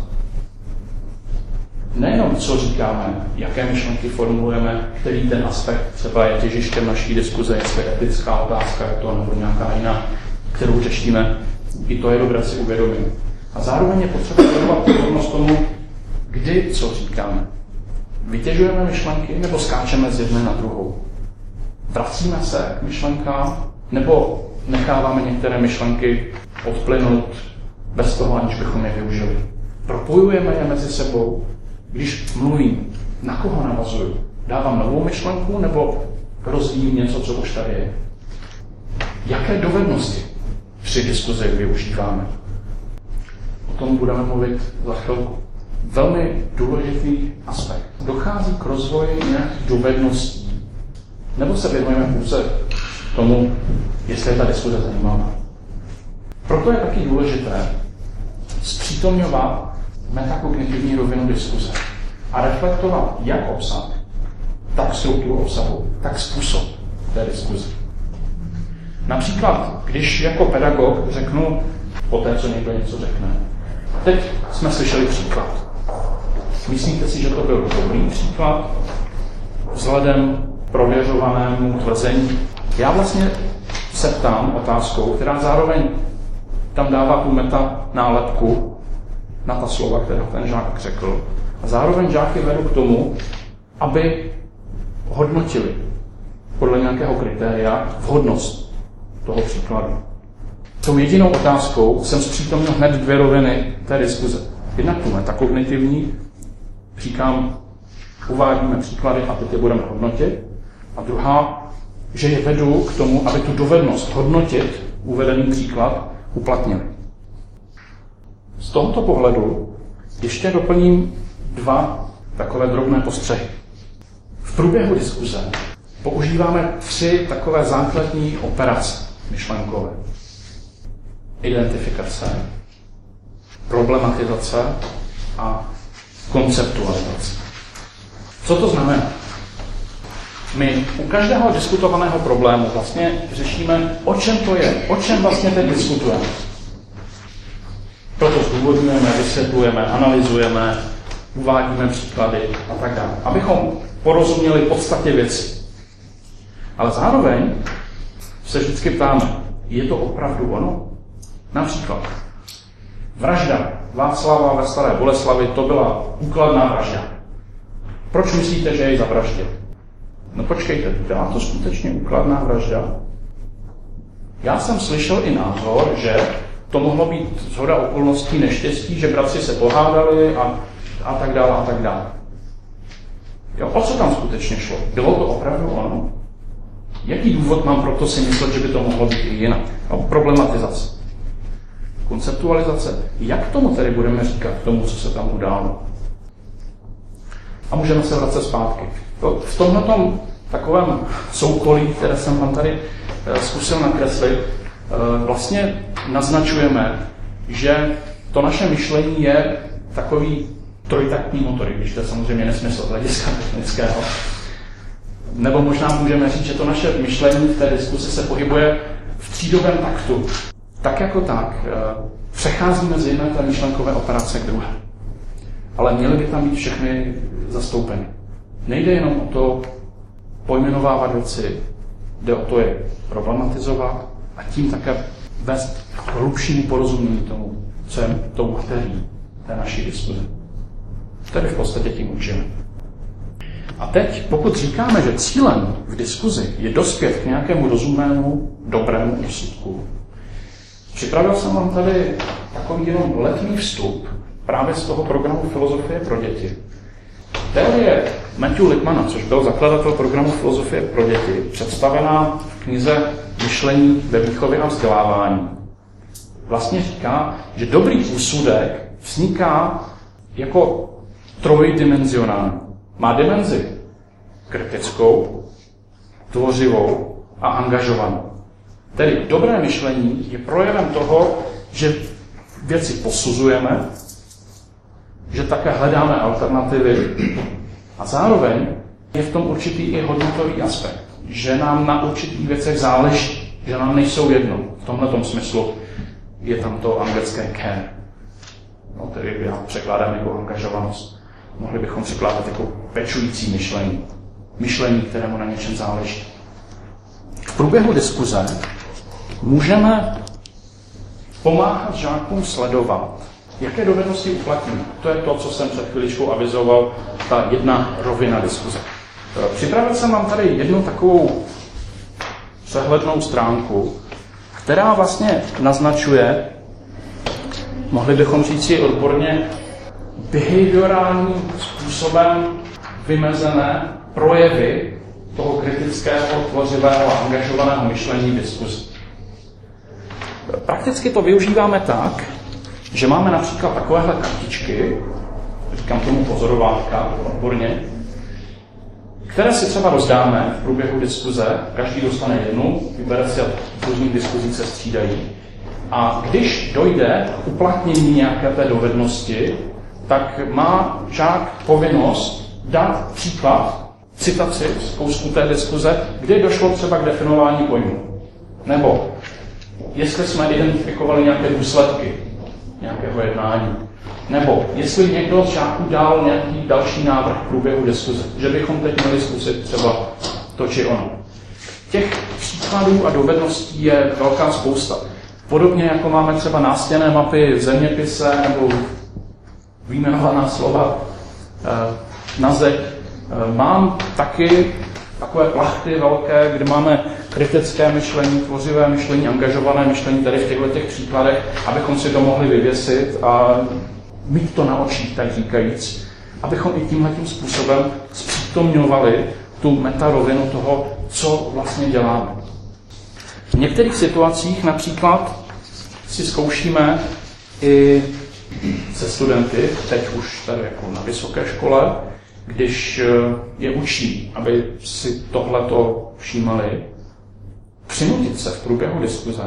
Nejenom co říkáme, jaké myšlenky formulujeme, který ten aspekt třeba je těžištěm naší diskuze, jestli etická otázka je to nebo nějaká jiná, kterou řešíme, i to je dobré si uvědomit. A zároveň je potřeba věnovat pozornost tomu, kdy co říkáme. Vytěžujeme myšlenky nebo skáčeme z jedné na druhou. Vracíme se k myšlenkám nebo necháváme některé myšlenky odplynout bez toho, aniž bychom je využili. Propojujeme je mezi sebou. Když mluvím, na koho navazuju? Dávám novou myšlenku nebo rozvíjím něco, co už tady je? Jaké dovednosti při diskuzi využíváme? O tom budeme mluvit za chvilku. Velmi důležitý aspekt. Dochází k rozvoji nějakých dovedností. Nebo se věnujeme pouze tomu, jestli je ta diskuze zajímavá. Proto je taky důležité zpřítomňovat metakognitivní rovinu diskuze a reflektovat jak obsah, tak strukturu obsahu, tak způsob té diskuze. Například, když jako pedagog řeknu po té, co někdo něco řekne, teď jsme slyšeli příklad. Myslíte si, že to byl dobrý příklad vzhledem prověřovanému tvrzení? Já vlastně se ptám otázkou, která zároveň tam dává tu meta nálepku na ta slova, která ten žák řekl. A zároveň žáky vedu k tomu, aby hodnotili podle nějakého kritéria vhodnost toho příkladu. Tou jedinou otázkou jsem zpřítomnil hned dvě roviny té diskuze. Jednak tu metakognitivní, říkám, uvádíme příklady a teď je budeme hodnotit. A druhá, že je vedu k tomu, aby tu dovednost hodnotit uvedený příklad uplatnili. Z tohoto pohledu ještě doplním dva takové drobné postřehy. V průběhu diskuze používáme tři takové základní operace myšlenkové. Identifikace, problematizace a konceptualizace. Co to znamená? My u každého diskutovaného problému vlastně řešíme, o čem to je, o čem vlastně teď diskutujeme. Proto zdůvodňujeme, vysvětlujeme, analyzujeme, uvádíme příklady a tak dále, abychom porozuměli podstatě věci. Ale zároveň se vždycky ptáme, je to opravdu ono? Například vražda Václava ve Staré Boleslavi, to byla úkladná vražda. Proč myslíte, že jej zavraždil? No počkejte, byla to skutečně úkladná vražda? Já jsem slyšel i názor, že to mohlo být shoda okolností, neštěstí, že bratři se pohádali a, a tak dále a tak dále. Jo, o co tam skutečně šlo? Bylo to opravdu ono? Jaký důvod mám pro to si myslet, že by to mohlo být i jinak? No, problematizace. Konceptualizace. Jak tomu tedy budeme říkat, tomu, co se tam událo? A můžeme se vracet zpátky. To, v tomhletom takovém soukolí, které jsem vám tady e, zkusil nakreslit, e, vlastně naznačujeme, že to naše myšlení je takový trojtaktní motor, když to je samozřejmě nesmysl hlediska technického. Nebo možná můžeme říct, že to naše myšlení v té diskusi se pohybuje v třídovém taktu. Tak jako tak e, přecházíme z jedné té myšlenkové operace k druhé. Ale měly by tam být všechny zastoupeny. Nejde jenom o to pojmenovávat věci, jde o to je problematizovat a tím také vést k hlubšímu porozumění tomu, co je tou materií té naší diskuze. Tedy v podstatě tím učíme. A teď, pokud říkáme, že cílem v diskuzi je dospět k nějakému rozumnému, dobrému úsudku, připravil jsem vám tady takový jenom letní vstup právě z toho programu Filozofie pro děti. Teorie Matthew Lipmana, což byl zakladatel programu Filozofie pro děti, představená v knize Myšlení ve výchově a vzdělávání, vlastně říká, že dobrý úsudek vzniká jako trojdimenzionální. Má dimenzi kritickou, tvořivou a angažovanou. Tedy dobré myšlení je projevem toho, že věci posuzujeme, že také hledáme alternativy a zároveň je v tom určitý i hodnotový aspekt, že nám na určitých věcech záleží, že nám nejsou jedno. V tomhletom smyslu je tam to anglické care. No, tedy já překládám jako angažovanost. Mohli bychom překládat jako pečující myšlení. Myšlení, kterému na něčem záleží. V průběhu diskuze můžeme pomáhat žákům sledovat, jaké dovednosti uplatní. To je to, co jsem před chviličkou avizoval, ta jedna rovina diskuze. Připravil jsem vám tady jednu takovou přehlednou stránku, která vlastně naznačuje, mohli bychom říct si odborně, behaviorálním způsobem vymezené projevy toho kritického, tvořivého a angažovaného myšlení v diskuzi. Prakticky to využíváme tak, že máme například takovéhle kartičky, říkám tomu pozorovátka odborně, které si třeba rozdáme v průběhu diskuze, každý dostane jednu, vybere si a v různých diskuzích se střídají. A když dojde k uplatnění nějaké té dovednosti, tak má žák povinnost dát příklad, citaci z kousku té diskuze, kde došlo třeba k definování pojmu. Nebo jestli jsme identifikovali nějaké důsledky nějakého jednání. Nebo jestli někdo z žáků dal nějaký další návrh v průběhu diskuze, že bychom teď měli zkusit třeba to či ono. Těch příkladů a dovedností je velká spousta. Podobně jako máme třeba nástěnné mapy v zeměpise nebo vyjmenovaná slova na zeď. Mám taky takové plachty velké, kde máme kritické myšlení, tvořivé myšlení, angažované myšlení tady v těchto těch příkladech, abychom si to mohli vyvěsit a mít to na očích, tak říkajíc, abychom i tímhletím způsobem zpřítomňovali tu metarovinu toho, co vlastně děláme. V některých situacích například si zkoušíme i se studenty, teď už tady jako na vysoké škole, když je učí, aby si tohleto všímali, přinutit se v průběhu diskuze,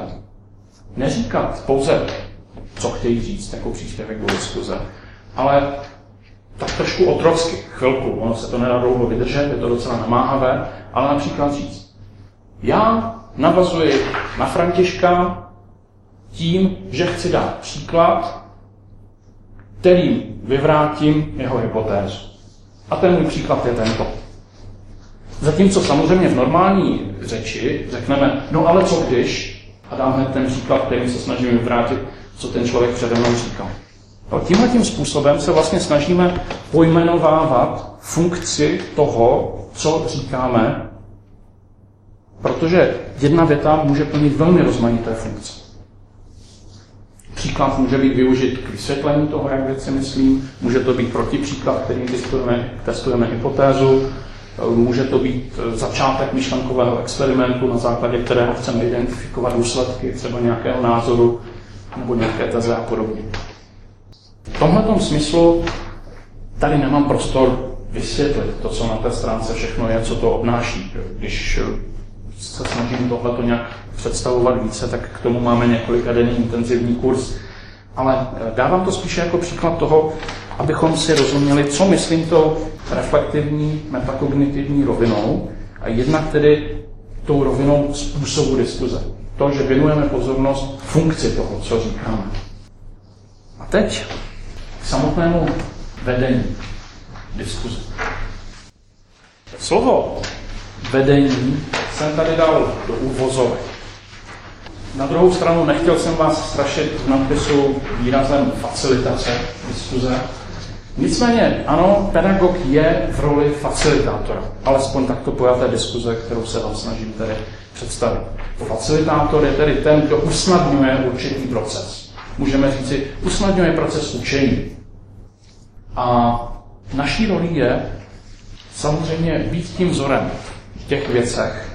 neříkat pouze, co chtějí říct, jako příspěvek do diskuze, ale tak trošku otrocky, chvilku, ono se to nedá dlouho vydržet, je to docela namáhavé, ale například říct, já navazuji na Františka tím, že chci dát příklad, kterým vyvrátím jeho hypotézu. A ten můj příklad je tento. Zatímco samozřejmě v normální řeči řekneme, no ale co když, a dám hned ten příklad, kterým se snažíme vyvrátit, co ten člověk přede mnou říkal. No, tímhle tím způsobem se vlastně snažíme pojmenovávat funkci toho, co říkáme, protože jedna věta může plnit velmi rozmanité funkce. Příklad může být využit k vysvětlení toho, jak věci myslím, může to být protipříklad, kterým testujeme, testujeme hypotézu, může to být začátek myšlenkového experimentu, na základě kterého chceme identifikovat důsledky třeba nějakého názoru nebo nějaké teze a podobně. V tomhletom smyslu tady nemám prostor vysvětlit to, co na té stránce všechno je, co to obnáší. Když se snažím tohleto nějak představovat více, tak k tomu máme několikadenní intenzivní kurz. Ale dávám to spíše jako příklad toho, abychom si rozuměli, co myslím tou reflektivní, metakognitivní rovinou a jednak tedy tou rovinou způsobu diskuze. To, že věnujeme pozornost funkci toho, co říkáme. A teď k samotnému vedení diskuze. Slovo vedení jsem tady dal do úvozovek. Na druhou stranu nechtěl jsem vás strašit v nadpisu výrazem facilitace diskuze. Nicméně, ano, pedagog je v roli facilitátora. Alespoň takto pojaté diskuze, kterou se vám snažím tedy představit. Facilitátor je tedy ten, kdo usnadňuje určitý proces. Můžeme říci, usnadňuje proces učení. A naší roli je samozřejmě být tím vzorem v těch věcech,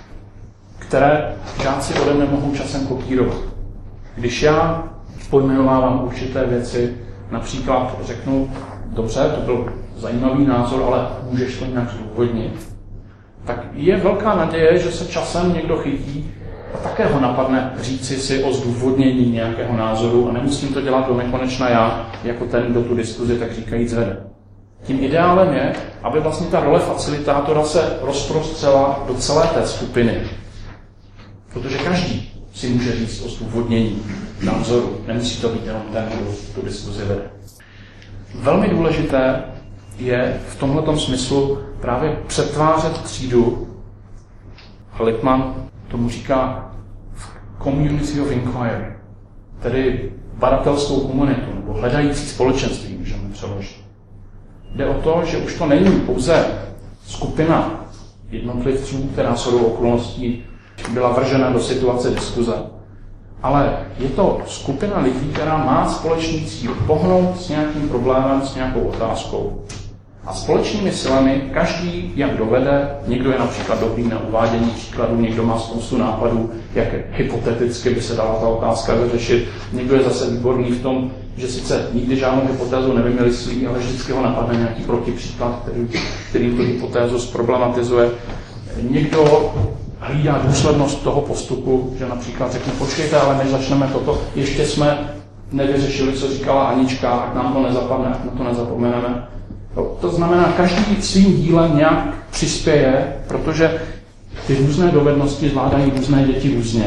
které žáci ode mne mohou časem kopírovat. Když já pojmenovávám určité věci, například řeknu, dobře, to byl zajímavý názor, ale můžeš to nějak zdůvodnit, tak je velká naděje, že se časem někdo chytí a také ho napadne říci si o zdůvodnění nějakého názoru a nemusím to dělat do nekonečna já, jako ten, kdo tu diskuzi tak říkajíc vede. Tím ideálem je, aby vlastně ta role facilitátora se rozprostřela do celé té skupiny. Protože každý si může říct o zdůvodnění názoru. Nemusí to být jenom ten, kdo tu diskuzi vede. Velmi důležité je v tomhletom smyslu právě přetvářet třídu. Lippmann tomu říká community of inquiry, tedy badatelskou komunitu, nebo hledající společenství, můžeme přeložit. Jde o to, že už to není pouze skupina jednotlivců, která shodou okolností byla vržena do situace diskuze, ale je to skupina lidí, která má společný cíl pohnout s nějakým problémem, s nějakou otázkou. A společnými silami každý, jak dovede, někdo je například dobrý na uvádění příkladů, někdo má spoustu nápadů, jak hypoteticky by se dala ta otázka vyřešit, někdo je zase výborný v tom, že sice nikdy žádnou hypotézu nevymyslí, ale vždycky ho napadne nějaký protipříklad, který, který tu hypotézu zproblematizuje. Někdo hlídá důslednost toho postupu, že například řekne, počkejte, ale než začneme toto, ještě jsme nevyřešili, co říkala Anička, ať nám to nezapadne, ať na to nezapomeneme. To znamená, každý svým dílem nějak přispěje, protože ty různé dovednosti zvládají různé děti různě.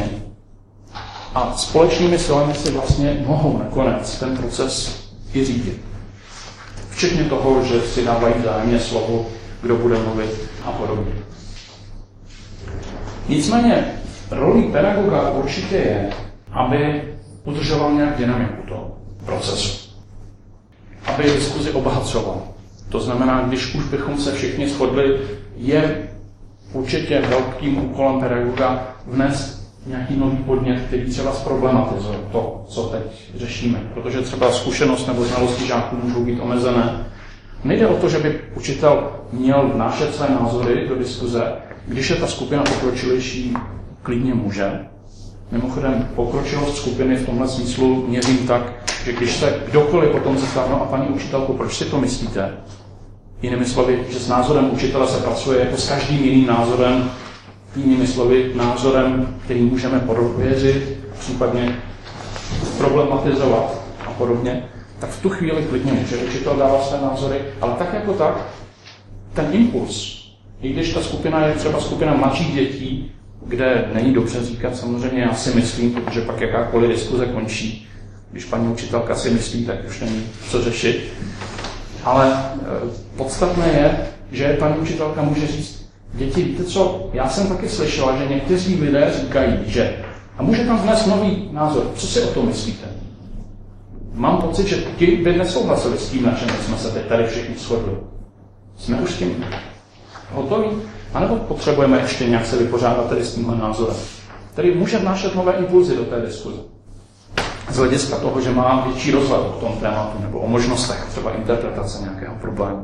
A společnými silami si vlastně mohou nakonec ten proces i řídit. Včetně toho, že si dávají vzájemně slovo, kdo bude mluvit a podobně. Nicméně rolí pedagoga určitě je, aby udržoval nějak dynamiku toho procesu. Aby diskuzi obohacoval. To znamená, když už bychom se všichni shodli, je určitě velkým úkolem pedagoga vnést nějaký nový podnět, který třeba zproblematizuje to, co teď řešíme. Protože třeba zkušenost nebo znalosti žáků můžou být omezené. Nejde o to, že by učitel měl vnášet své názory do diskuze, když je ta skupina pokročilejší, klidně může. Mimochodem, pokročilost skupiny v tomhle smyslu měřím tak, že když se kdokoliv potom zeptá, no a paní učitelko, proč si to myslíte? Jinými slovy, že s názorem učitele se pracuje jako s každým jiným názorem, jinými slovy, názorem, který můžeme prověřit, případně problematizovat a podobně, tak v tu chvíli klidně může učitel dávat své názory, ale tak jako tak, ten impuls, i když ta skupina je třeba skupina mladších dětí, kde není dobře říkat, samozřejmě já si myslím, protože pak jakákoliv diskuze končí. Když paní učitelka si myslí, tak už není co řešit. Ale e, podstatné je, že paní učitelka může říct, děti, víte co, já jsem taky slyšela, že někteří lidé říkají, že... A může tam vnést nový názor. Co si o tom myslíte? Mám pocit, že ti by nesouhlasili s tím, na čem jsme se teď tady všichni shodli. Jsme už s tím hotoví? A nebo potřebujeme ještě nějak se vypořádat tady s tímhle názorem, který může vnášet nové impulzy do té diskuze. Z hlediska toho, že má větší rozhled o tom tématu nebo o možnostech, třeba interpretace nějakého problému.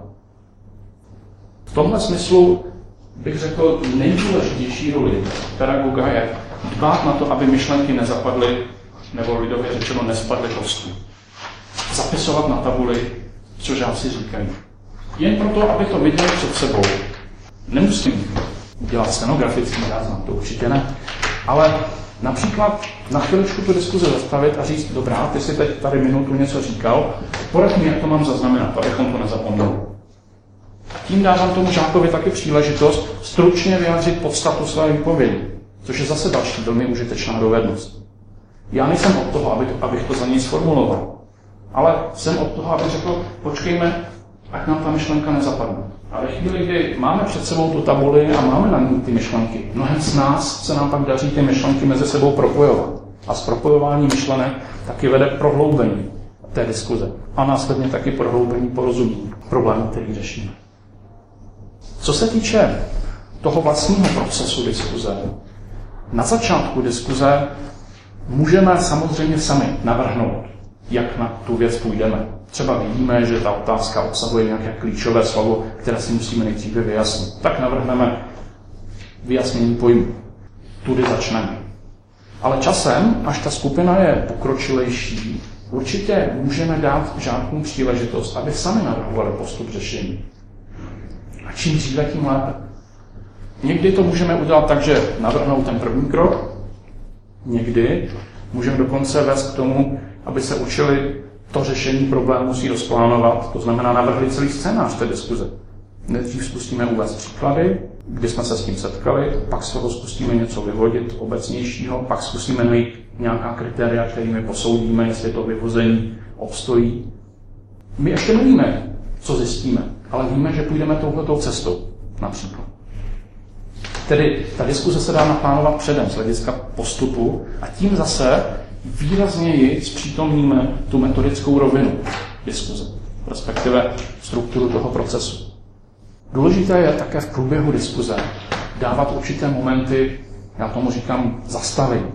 V tomhle smyslu bych řekl, nejdůležitější roli pedagoga je dbát na to, aby myšlenky nezapadly, nebo lidově řečeno nespadly hostů. Zapisovat na tabuli, co žáci říkají. Jen proto, aby to viděli před sebou. Nemusím dělat scenografický záznam, to určitě ne. Ale například na chviličku tu diskuzi zastavit a říct, dobrá, ty si teď tady minutu něco říkal, poraď mi, jak to mám zaznamenat, abychom to nezapomněli. Tím dávám tomu žákovi taky příležitost stručně vyjádřit podstatu své výpovědi, což je zase další velmi užitečná dovednost. Já nejsem od toho, aby to, abych to za něj sformuloval, ale jsem od toho, abych řekl, počkejme, ať nám ta myšlenka nezapadne. A ve chvíli, kdy máme před sebou tu tabuli a máme na ní ty myšlenky, mnohem z nás se nám pak daří ty myšlenky mezi sebou propojovat. A z propojování myšlenek taky vede prohloubení té diskuze. A následně taky prohloubení porozumění problémů, který řešíme. Co se týče toho vlastního procesu diskuze, na začátku diskuze můžeme samozřejmě sami navrhnout, jak na tu věc půjdeme. Třeba vidíme, že ta otázka obsahuje nějaké klíčové slovo, které si musíme nejdříve vyjasnit. Tak navrhneme vyjasnění pojmu. Tudy začneme. Ale časem, až ta skupina je pokročilejší, určitě můžeme dát žákům příležitost, aby sami navrhovali postup řešení. A čím dříve, tím lépe. Někdy to můžeme udělat tak, že navrhnou ten první krok, někdy můžeme dokonce vést k tomu, aby se učili to řešení problému si rozplánovat, to znamená navrhli celý scénář té diskuze. Nejdřív zkusíme uvést příklady, kdy jsme se s tím setkali, pak z toho zkusíme něco vyvodit obecnějšího, pak zkusíme najít nějaká kritéria, kterými posoudíme, jestli to vyvození obstojí. My ještě nevíme, co zjistíme, ale víme, že půjdeme touhletou cestou, například. Tedy ta diskuze se dá naplánovat předem z hlediska postupu a tím zase výrazněji zpřítomníme tu metodickou rovinu diskuze, respektive strukturu toho procesu. Důležité je také v průběhu diskuze dávat určité momenty, já tomu říkám, zastavení.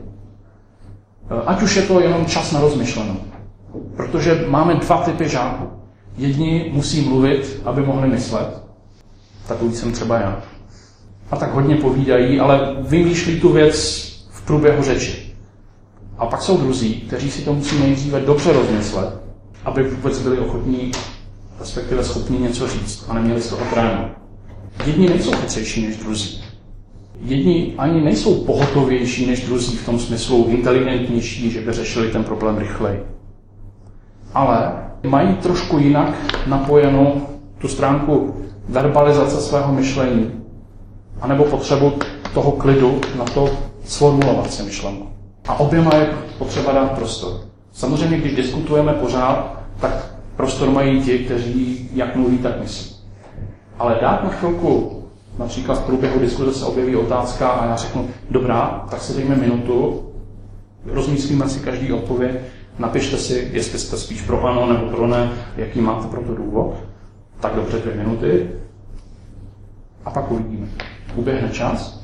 Ať už je to jenom čas na rozmyšlenou. Protože máme dva typy žáků. Jedni musí mluvit, aby mohli myslet. Takový jsem třeba já. A tak hodně povídají, ale vymýšlí tu věc v průběhu řeči. A pak jsou druzí, kteří si to musí nejdříve dobře rozmyslet, aby vůbec byli ochotní, respektive schopni něco říct a neměli z toho trénu. Jedni nejsou chytřejší než druzí. Jedni ani nejsou pohotovější než druzí v tom smyslu inteligentnější, že by řešili ten problém rychleji. Ale mají trošku jinak napojenou tu stránku verbalizace svého myšlení, anebo potřebu toho klidu na to sformulovat si myšlenku. A oběma je potřeba dát prostor. Samozřejmě, když diskutujeme pořád, tak prostor mají ti, kteří jak mluví, tak myslí. Ale dát na chvilku, například v průběhu diskuze se objeví otázka a já řeknu, dobrá, tak si dejme minutu, rozmyslíme si každý odpověď, napište si, jestli jste spíš pro ano nebo pro ne, jaký máte pro to důvod. Tak dobře, dvě minuty. A pak uvidíme. Uběhne čas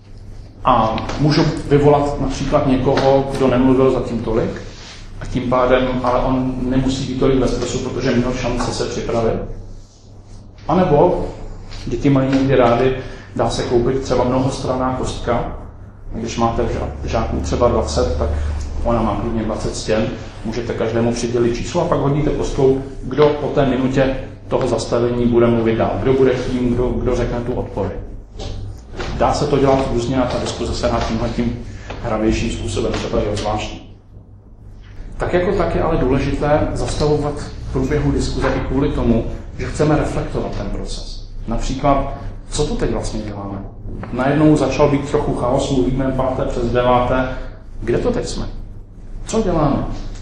a můžu vyvolat například někoho, kdo nemluvil zatím tolik a tím pádem, ale on nemusí být tolik ve stresu, protože měl šance se připravit. A nebo děti mají někdy rády, dá se koupit třeba mnohostranná kostka. Když máte žáků třeba dvacet, tak ona má klidně dvacet stěn, můžete každému přidělit číslo a pak hodíte kostkou, kdo po té minutě toho zastavení bude mluvit dál. Kdo bude tím, kdo, kdo řekne tu odpověď. Dá se to dělat různě a ta diskuze se nad tímhle tím hravějším způsobem třeba i zvláštní. Tak jako tak je ale důležité zastavovat v průběhu diskuze i kvůli tomu, že chceme reflektovat ten proces. Například, co to teď vlastně děláme? Najednou začal být trochu chaos, mluvíme páté přes deváté. Kde to teď jsme? Co děláme?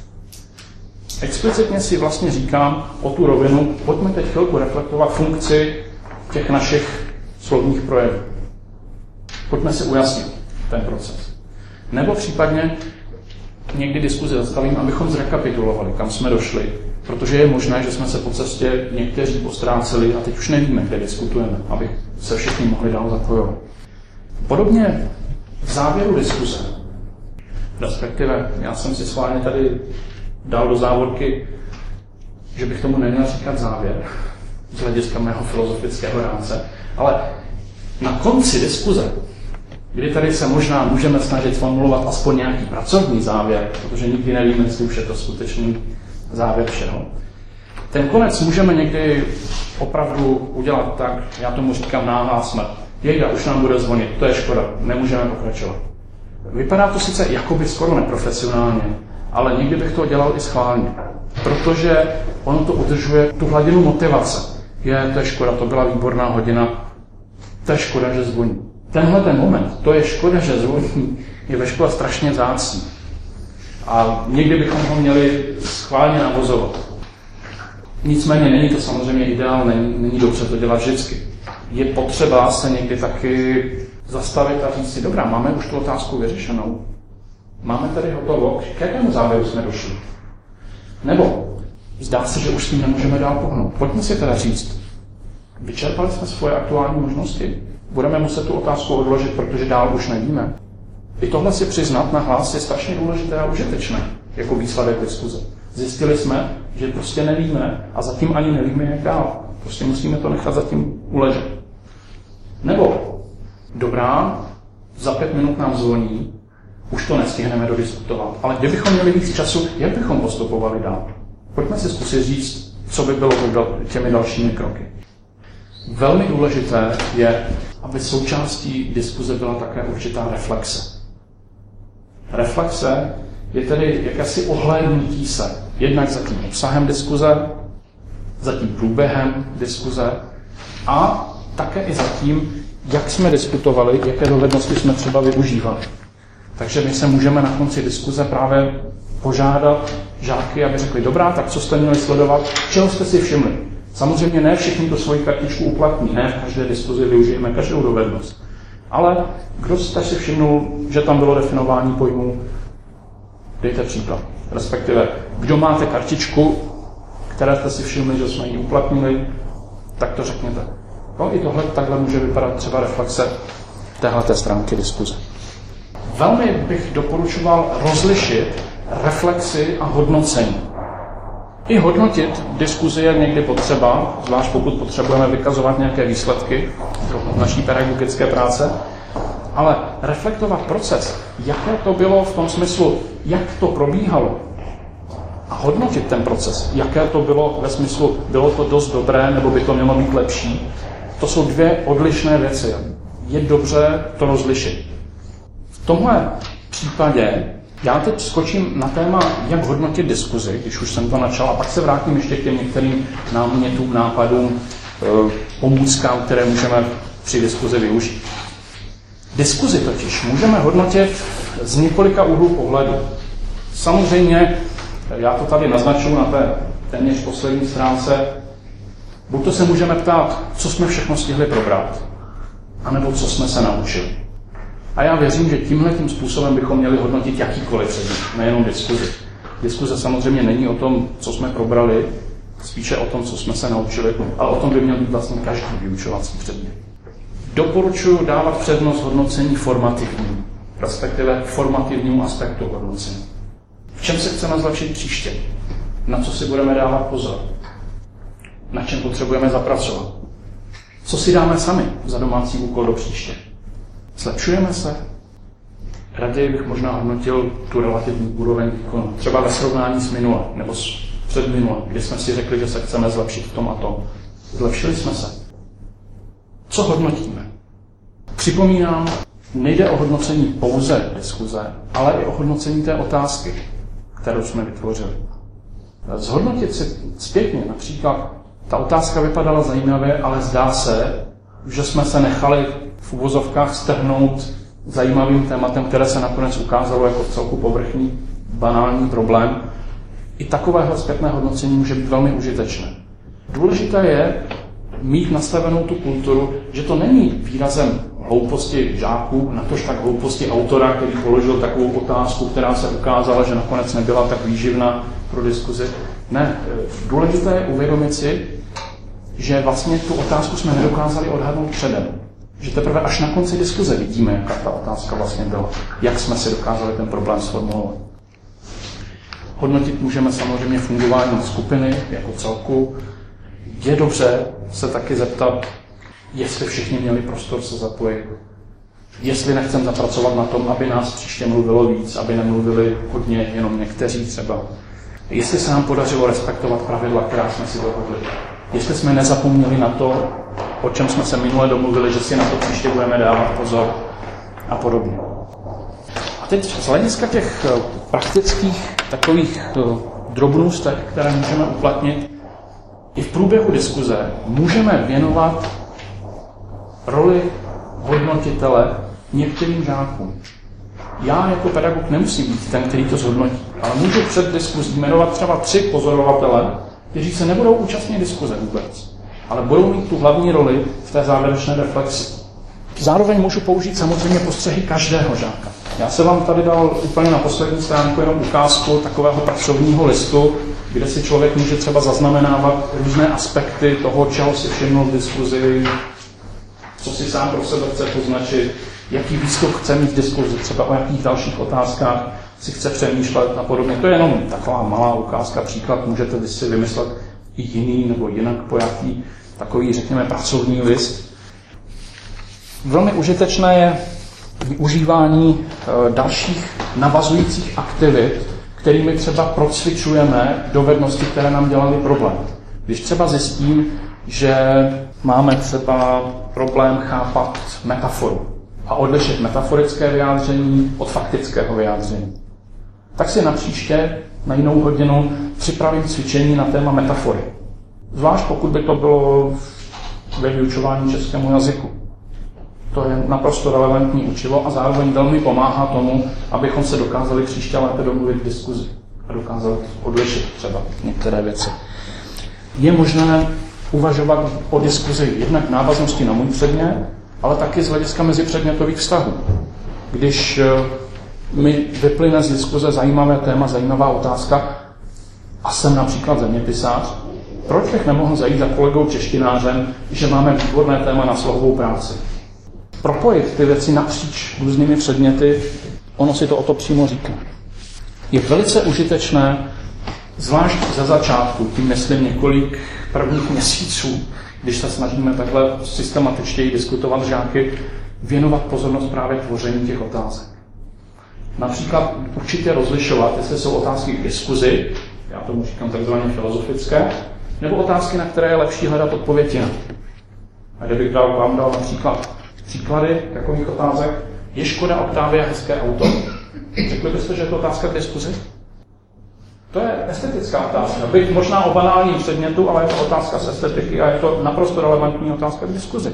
Explicitně si vlastně říkám o tu rovinu, pojďme teď chvilku reflektovat funkci těch našich slovních projevů. Pojďme si ujasnit ten proces. Nebo případně někdy diskuzi zastavím, abychom zrekapitulovali, kam jsme došli, protože je možné, že jsme se po cestě někteří postráceli a teď už nevíme, kde diskutujeme, aby se všichni mohli dál zapojovat. Podobně v závěru diskuze, respektive já jsem si schválně tady dal do závorky, že bych tomu neměl říkat závěr z hlediska mého filozofického rámce, ale na konci diskuze, kdy tady se možná můžeme snažit formulovat aspoň nějaký pracovní závěr, protože nikdy nevíme, jestli už je to skutečný závěr všeho. Ten konec můžeme někdy opravdu udělat tak, já tomu říkám náhlá smrt. Jejda, už nám bude zvonit, to je škoda, nemůžeme pokračovat. Vypadá to sice jakoby skoro neprofesionálně, ale někdy bych to dělal i schválně, protože ono to udržuje tu hladinu motivace. Je, to je škoda, to byla výborná hodina, to je škoda, že zvoní. Tenhle ten moment, to je škoda, že zvoní, je ve škole strašně vzácný. A někdy bychom ho měli schválně navozovat. Nicméně není to samozřejmě ideál, není, není dobře to dělat vždycky. Je potřeba se někdy taky zastavit a říct si, dobrá, máme už tu otázku vyřešenou. Máme tady hotovo, k jakému závěru jsme došli? Nebo zdá se, že už s tím nemůžeme dál pohnout. Pojďme si teda říct, vyčerpali jsme svoje aktuální možnosti? Budeme muset tu otázku odložit, protože dál už nevíme. I tohle si přiznat na hlas je strašně důležité a užitečné, jako výsledek diskuze. Zjistili jsme, že prostě nevíme a zatím ani nevíme, jak dál. Prostě musíme to nechat zatím uležet. Nebo, dobrá, za pět minut nám zvoní, už to nestihneme dodiskutovat, ale kdybychom měli víc času, jak bychom postupovali dál? Pojďme si zkusit říct, co by bylo těmi dalšími kroky. Velmi důležité je, aby součástí diskuze byla také určitá reflexe. Reflexe je tedy jakési ohlédnutí se jednak za tím obsahem diskuze, za tím průběhem diskuze a také i za tím, jak jsme diskutovali, jaké dovednosti jsme třeba využívali. Takže my se můžeme na konci diskuze právě požádat žáky, aby řekli, dobrá, tak co jste měli sledovat, čeho jste si všimli. Samozřejmě ne všichni to svoji kartičku uplatní, ne v každé diskuzi využijeme každou dovednost. Ale kdo jste si všimnul, že tam bylo definování pojmů, dejte příklad. Respektive, kdo máte kartičku, které jste si všimli, že jsme ji uplatnili, tak to řekněte. No i tohle takhle může vypadat třeba reflexe téhleté stránky diskuze. Velmi bych doporučoval rozlišit reflexy a hodnocení. I hodnotit diskuzi je někdy potřeba, zvlášť pokud potřebujeme vykazovat nějaké výsledky naší pedagogické práce, ale reflektovat proces, jaké to bylo v tom smyslu, jak to probíhalo, a hodnotit ten proces, jaké to bylo ve smyslu, bylo to dost dobré, nebo by to mělo být lepší, to jsou dvě odlišné věci. Je dobře to rozlišit. V tomhle případě já teď skočím na téma, jak hodnotit diskuzi, když už jsem to načal, a pak se vrátím ještě k těm některým námětům, nápadům, pomůckám, které můžeme při diskuzi využít. Diskuzi totiž můžeme hodnotit z několika úhlů pohledu. Samozřejmě, já to tady naznačuji na té téměř poslední stránce, buď to se můžeme ptát, co jsme všechno stihli probrat, anebo co jsme se naučili. A já věřím, že tímhletím způsobem bychom měli hodnotit jakýkoliv předmět, nejenom diskuzi. Diskuze samozřejmě není o tom, co jsme probrali, spíše o tom, co jsme se naučili, ale o tom by měl být vlastně každý vyučovací předmět. Doporučuji dávat přednost hodnocení formativnímu, respektive formativnímu aspektu hodnocení. V čem se chceme zlepšit příště? Na co si budeme dávat pozor? Na čem potřebujeme zapracovat? Co si dáme sami za domácí úkol do příště? Zlepšujeme se? Raději bych možná hodnotil tu relativní úroveň výkonu. Třeba ve srovnání s minule, nebo s předminule, kdy jsme si řekli, že se chceme zlepšit v tom a tom. Zlepšili jsme se. Co hodnotíme? Připomínám, nejde o hodnocení pouze diskuze, ale i o hodnocení té otázky, kterou jsme vytvořili. Zhodnotit si zpětně, například ta otázka vypadala zajímavě, ale zdá se, že jsme se nechali v uvozovkách strhnout zajímavým tématem, které se nakonec ukázalo jako celku povrchní, banální problém. I takovéhle zpětné hodnocení může být velmi užitečné. Důležité je mít nastavenou tu kulturu, že to není výrazem hlouposti žáků, natož tak hlouposti autora, který položil takovou otázku, která se ukázala, že nakonec nebyla tak výživná pro diskuzi. Ne, důležité je uvědomit si, že vlastně tu otázku jsme nedokázali odhadnout předem. Že teprve až na konci diskuze vidíme, jaká ta otázka vlastně byla. Jak jsme si dokázali ten problém sformulovat. Hodnotit můžeme samozřejmě fungování skupiny jako celku. Je dobře se taky zeptat, jestli všichni měli prostor se zapojit. Jestli nechceme zapracovat na tom, aby nás příště mluvilo víc, aby nemluvili hodně jenom někteří třeba. Jestli se nám podařilo respektovat pravidla, která jsme si dohodli. Jestli jsme nezapomněli na to, o čem jsme se minule domluvili, že si na to příště budeme dávat pozor a podobně. A teď z hlediska těch praktických takových drobnůstek, které můžeme uplatnit, i v průběhu diskuze můžeme věnovat roli hodnotitele některým žákům. Já jako pedagog nemusím být ten, který to zhodnotí, ale můžu před diskuzí jmenovat třeba tři pozorovatele, kteří se nebudou účastnit diskuze vůbec, ale budou mít tu hlavní roli v té závěrečné reflexi. Zároveň můžu použít samozřejmě postřehy každého žáka. Já jsem vám tady dal úplně na poslední stránku jenom ukázku takového pracovního listu, kde si člověk může třeba zaznamenávat různé aspekty toho, čeho si všimnul v diskuzi, co si sám pro sebe chce poznačit, jaký výstup chce mít v diskuzi, třeba o jakých dalších otázkách si chce přemýšlet a podobně. To je jenom taková malá ukázka, příklad, můžete si vymyslet i jiný nebo jinak pojatý takový, řekněme, pracovní list. Velmi užitečné je využívání dalších navazujících aktivit, kterými třeba procvičujeme dovednosti, které nám dělaly problém. Když třeba zjistím, že máme třeba problém chápat metaforu a odlišit metaforické vyjádření od faktického vyjádření, tak si napříště na jinou hodinu připravím cvičení na téma metafory. Zvlášť pokud by to bylo ve vyučování českému jazyku. To je naprosto relevantní učivo a zároveň velmi pomáhá tomu, abychom se dokázali příště lépe domluvit v diskuzi a dokázali odlišit třeba některé věci. Je možné uvažovat o diskuzi jednak v návaznosti na můj předmět, ale taky z hlediska mezipředmětových vztahů. Když mi vyplyne z diskuze zajímavé téma, zajímavá otázka a jsem například zeměpisář, proč bych nemohl zajít za kolegou češtinářem, že máme výborné téma na slohovou práci? Propojit ty věci napříč různými předměty, ono si to o to přímo říká. Je velice užitečné, zvlášť za začátku, tím myslím několik prvních měsíců, když se snažíme takhle systematičtěji diskutovat s žáky, věnovat pozornost právě tvoření těch otázek. Například určitě rozlišovat, jestli jsou otázky k diskuzi, já tomu říkám takzvaně filozofické, nebo otázky, na které je lepší hledat odpověď jinak. A kdybych dal, vám dal například příklady takových otázek, je Škoda Octavia hezké auto? Řekli byste, že je to otázka k diskuzi? To je estetická otázka. Byť možná o banálním předmětu, ale je to otázka z estetiky a je to naprosto relevantní otázka k diskuzi.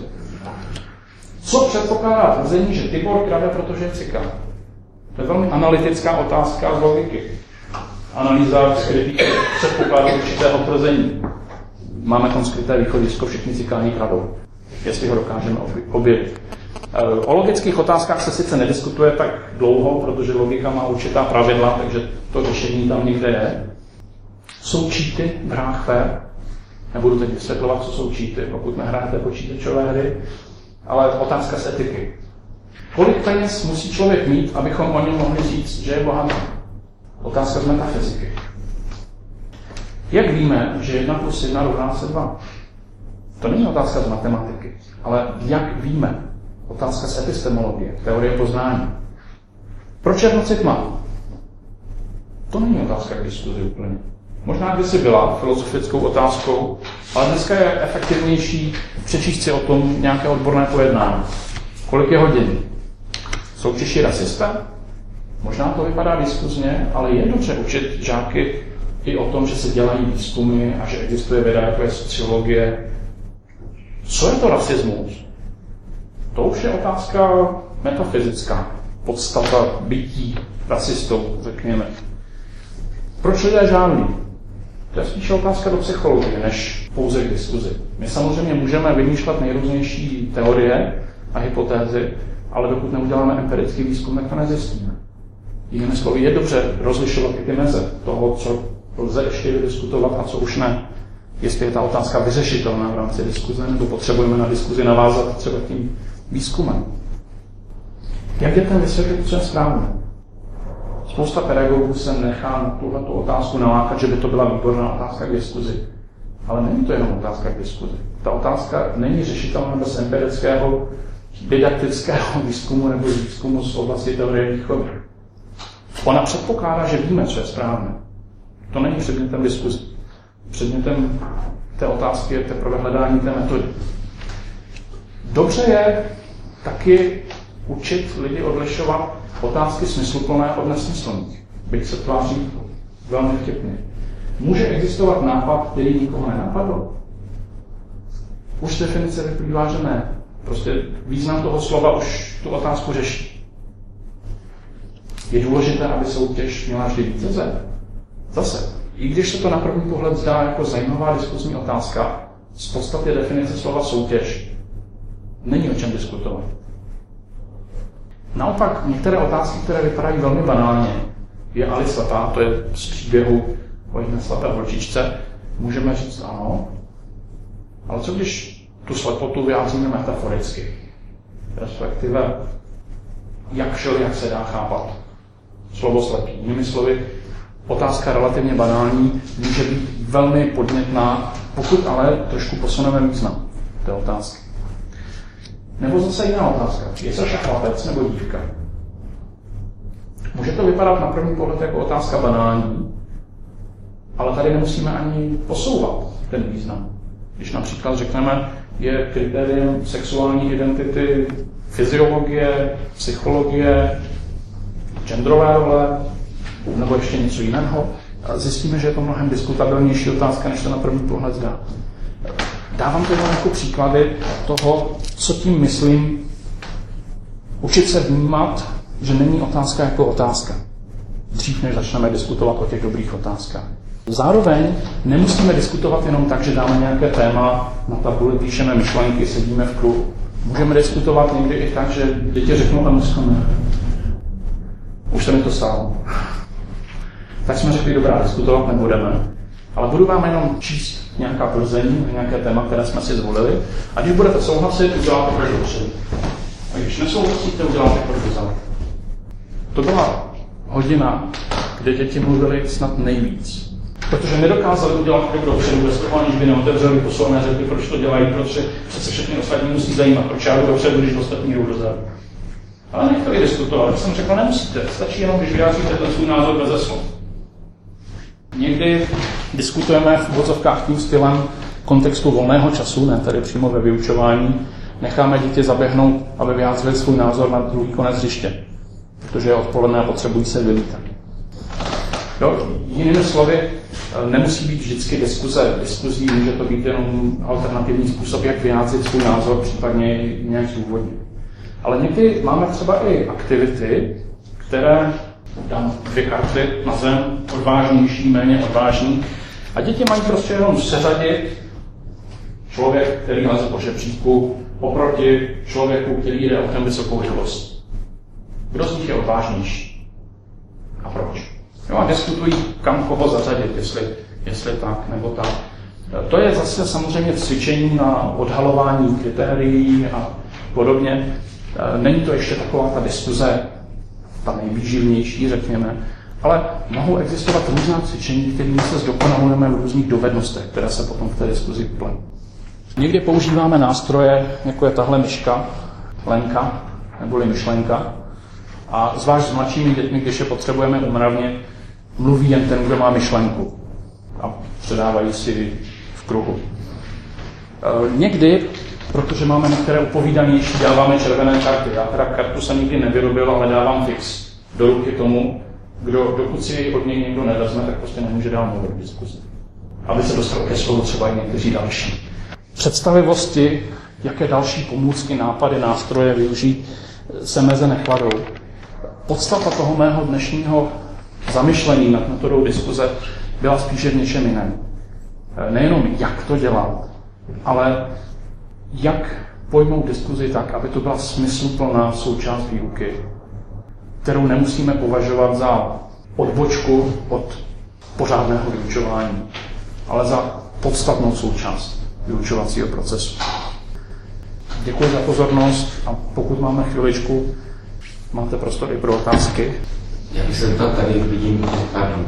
Co předpokládá tvrzení, že Tibor krade, protože je cikán? To je velmi analytická otázka z logiky. Analýza kritiky předpokládá určitého tvrzení. Máme tam skryté východisko, všichni cikáni kradou, jestli ho dokážeme objevit. O logických otázkách se sice nediskutuje tak dlouho, protože logika má určitá pravidla, takže to řešení tam někde je. Jsou cheaty v hrách her. Nebudu teď vysvětlovat, co jsou cheaty, pokud nehrajete počítačové hry, ale otázka z etiky. Kolik peněz musí člověk mít, abychom o něm mohli říct, že je bohatý? Otázka z metafyziky. Jak víme, že jedna plus jedna rovná se dva? To není otázka z matematiky, ale jak víme? Otázka z epistemologie, teorie poznání. Proč je v noci tma? To není otázka k diskuzi úplně. Možná kdysi byla filozofickou otázkou, ale dneska je efektivnější přečíst si o tom nějaké odborné pojednání. Kolik je hodin? Jsou Češi rasisté? Možná to vypadá diskuzně, ale je dobře učit žáky i o tom, že se dělají výzkumy a že existuje věda, jako je sociologie. Co je to rasismus? To už je otázka metafyzická, podstata bytí rasistou, řekněme. Proč lidé žádlí? To je spíše otázka do psychologie, než pouze k diskuzi. My samozřejmě můžeme vymýšlet nejrůznější teorie a hypotézy, ale dokud neuděláme empirický výzkum, tak to nezjistíme. Jinými slovy, je dobře rozlišovat i ty meze toho, co lze ještě vydiskutovat a co už ne. Jestli je ta otázka vyřešitelná v rámci diskuze, nebo potřebujeme na diskuzi navázat třeba tím výzkumem. Jak dětem vysvětlit, co je správné? Spousta pedagogů se nechá na tuhletu otázku nalákat, že by to byla výborná otázka k diskuzi. Ale není to jenom otázka k diskuzi. Ta otázka není řešitelná bez empirického, didaktického výzkumu nebo výzkumu z oblasti teorie výchovy. Ona předpokládá, že víme, co je správné. To není předmětem diskuzi. Předmětem té otázky je teprve hledání té metody. Dobře je taky učit lidi odlišovat otázky smysluplné od nesmyslných. Byť se tváří velmi vtipně. Může existovat nápad, který nikoho nenapadl? Už z definice vyplývá, že ne. Prostě význam toho slova už tu otázku řeší. Je důležité, aby soutěž měla vždy vítěze? Zase, i když se to na první pohled zdá jako zajímavá diskuzní otázka, z podstaty definice slova soutěž není o čem diskutovat. Naopak, některé otázky, které vypadají velmi banálně, je Ali slepá, to je z příběhu o jedné slepé holčičce, můžeme říct ano, ale co když tu slepotu vyjádříme metaforicky? Respektive, jak šel, jak se dá chápat slovo slepý. Jinými slovy, otázka relativně banální může být velmi podnětná, pokud ale trošku posuneme význam té otázky. Nebo zase jiná otázka. Je to chlapec nebo dívka? Může to vypadat na první pohled jako otázka banální, ale tady nemusíme ani posouvat ten význam. Když například řekneme, je kritériem sexuální identity fyziologie, psychologie, genderové role, nebo ještě něco jiného, zjistíme, že je to mnohem diskutabilnější otázka, než to na první pohled zdá. Dávám to jako příklady toho, co tím myslím, učit se vnímat, že není otázka jako otázka. Dřív, než začneme diskutovat o těch dobrých otázkách. Zároveň nemusíme diskutovat jenom tak, že dáme nějaké téma, na tabuli píšeme myšlenky, sedíme v kruhu. Můžeme diskutovat někdy i tak, že děti řeknou a musíme. Už se mi to stalo. Tak jsme řekli, dobrá, diskutovat nebudeme. Ale budu vám jenom číst nějaká tvrzení, nějaké téma, které jsme si zvolili. A když budete souhlasit, uděláte krok dopředu. A když nesouhlasíte, uděláte krok dozadu. To byla hodina, kde děti mluvili snad nejvíc. Protože nedokázali udělat krok dopředu, bez toho, aniž by neotevřeli pusu a neřekli, proč to dělají, protože se všechny ostatní musí zajímat, proč já jdu dopředu, když ostatní jdou dozadu. Ale nechtěli diskutovat. Já jsem řekl, nemusíte, stačí jenom, když vyjádříte ten svůj názor bez slov. Někdy diskutujeme v uvozovkách tím stylem kontextu volného času, ne tady přímo ve vyučování, necháme děti zaběhnout, aby vyjádřili svůj názor na druhý konec hřiště, protože je odpoledne a potřebují se vylítat. Jo, jinými slovy, nemusí být vždycky diskuze. Diskuzí může to být jenom alternativní způsob, jak vyjádřit svůj názor, případně nějak zdůvodnit. Ale někdy máme třeba i aktivity, které dám dvě karty na zem, odvážnější, méně odvážný. A děti mají prostě jenom seřadit člověk, který leze po žebříku, oproti člověku, který jde autem vysokou rychlost. Kdo z nich je odvážnější? A proč? Jo, a diskutují, kam koho zařadit, jestli, jestli tak nebo tak. To je zase samozřejmě cvičení na odhalování kritérií a podobně. Není to ještě taková ta diskuze, ta nejvýživnější, řekněme, ale mohou existovat různá cvičení, kterými se zdokonalujeme v různých dovednostech, které se potom v té diskuzi plní. Někdy používáme nástroje, jako je tahle myška, Lenka, neboli myšlenka, a zvlášť s mladšími dětmi, když je potřebujeme umravně, mluví jen ten, kdo má myšlenku a předávají si v kruhu. E, někdy, protože máme některé upovídanější, dáváme červené karty. Já teda kartu jsem nikdy nevyrobil, ale dávám fix. do ruky tomu, kdo, dokud si jej od něj někdo nevezme, tak prostě nemůže dál mluvit v diskuzi. Aby se dostal ke slovu třeba i někteří další. Představivosti, jaké další pomůcky, nápady, nástroje využít, se meze nekladou. Podstata toho mého dnešního zamyšlení nad metodou diskuze byla spíše v něčem jiném. Nejenom jak to dělat, ale jak pojmout diskuzi tak, aby to byla smysluplná součást výuky, kterou nemusíme považovat za odbočku od pořádného vyučování, ale za podstatnou součást vyučovacího procesu. Děkuji za pozornost a pokud máme chviličku, máte prostor i pro otázky. Já bych se zeptal, tady vidím pardon,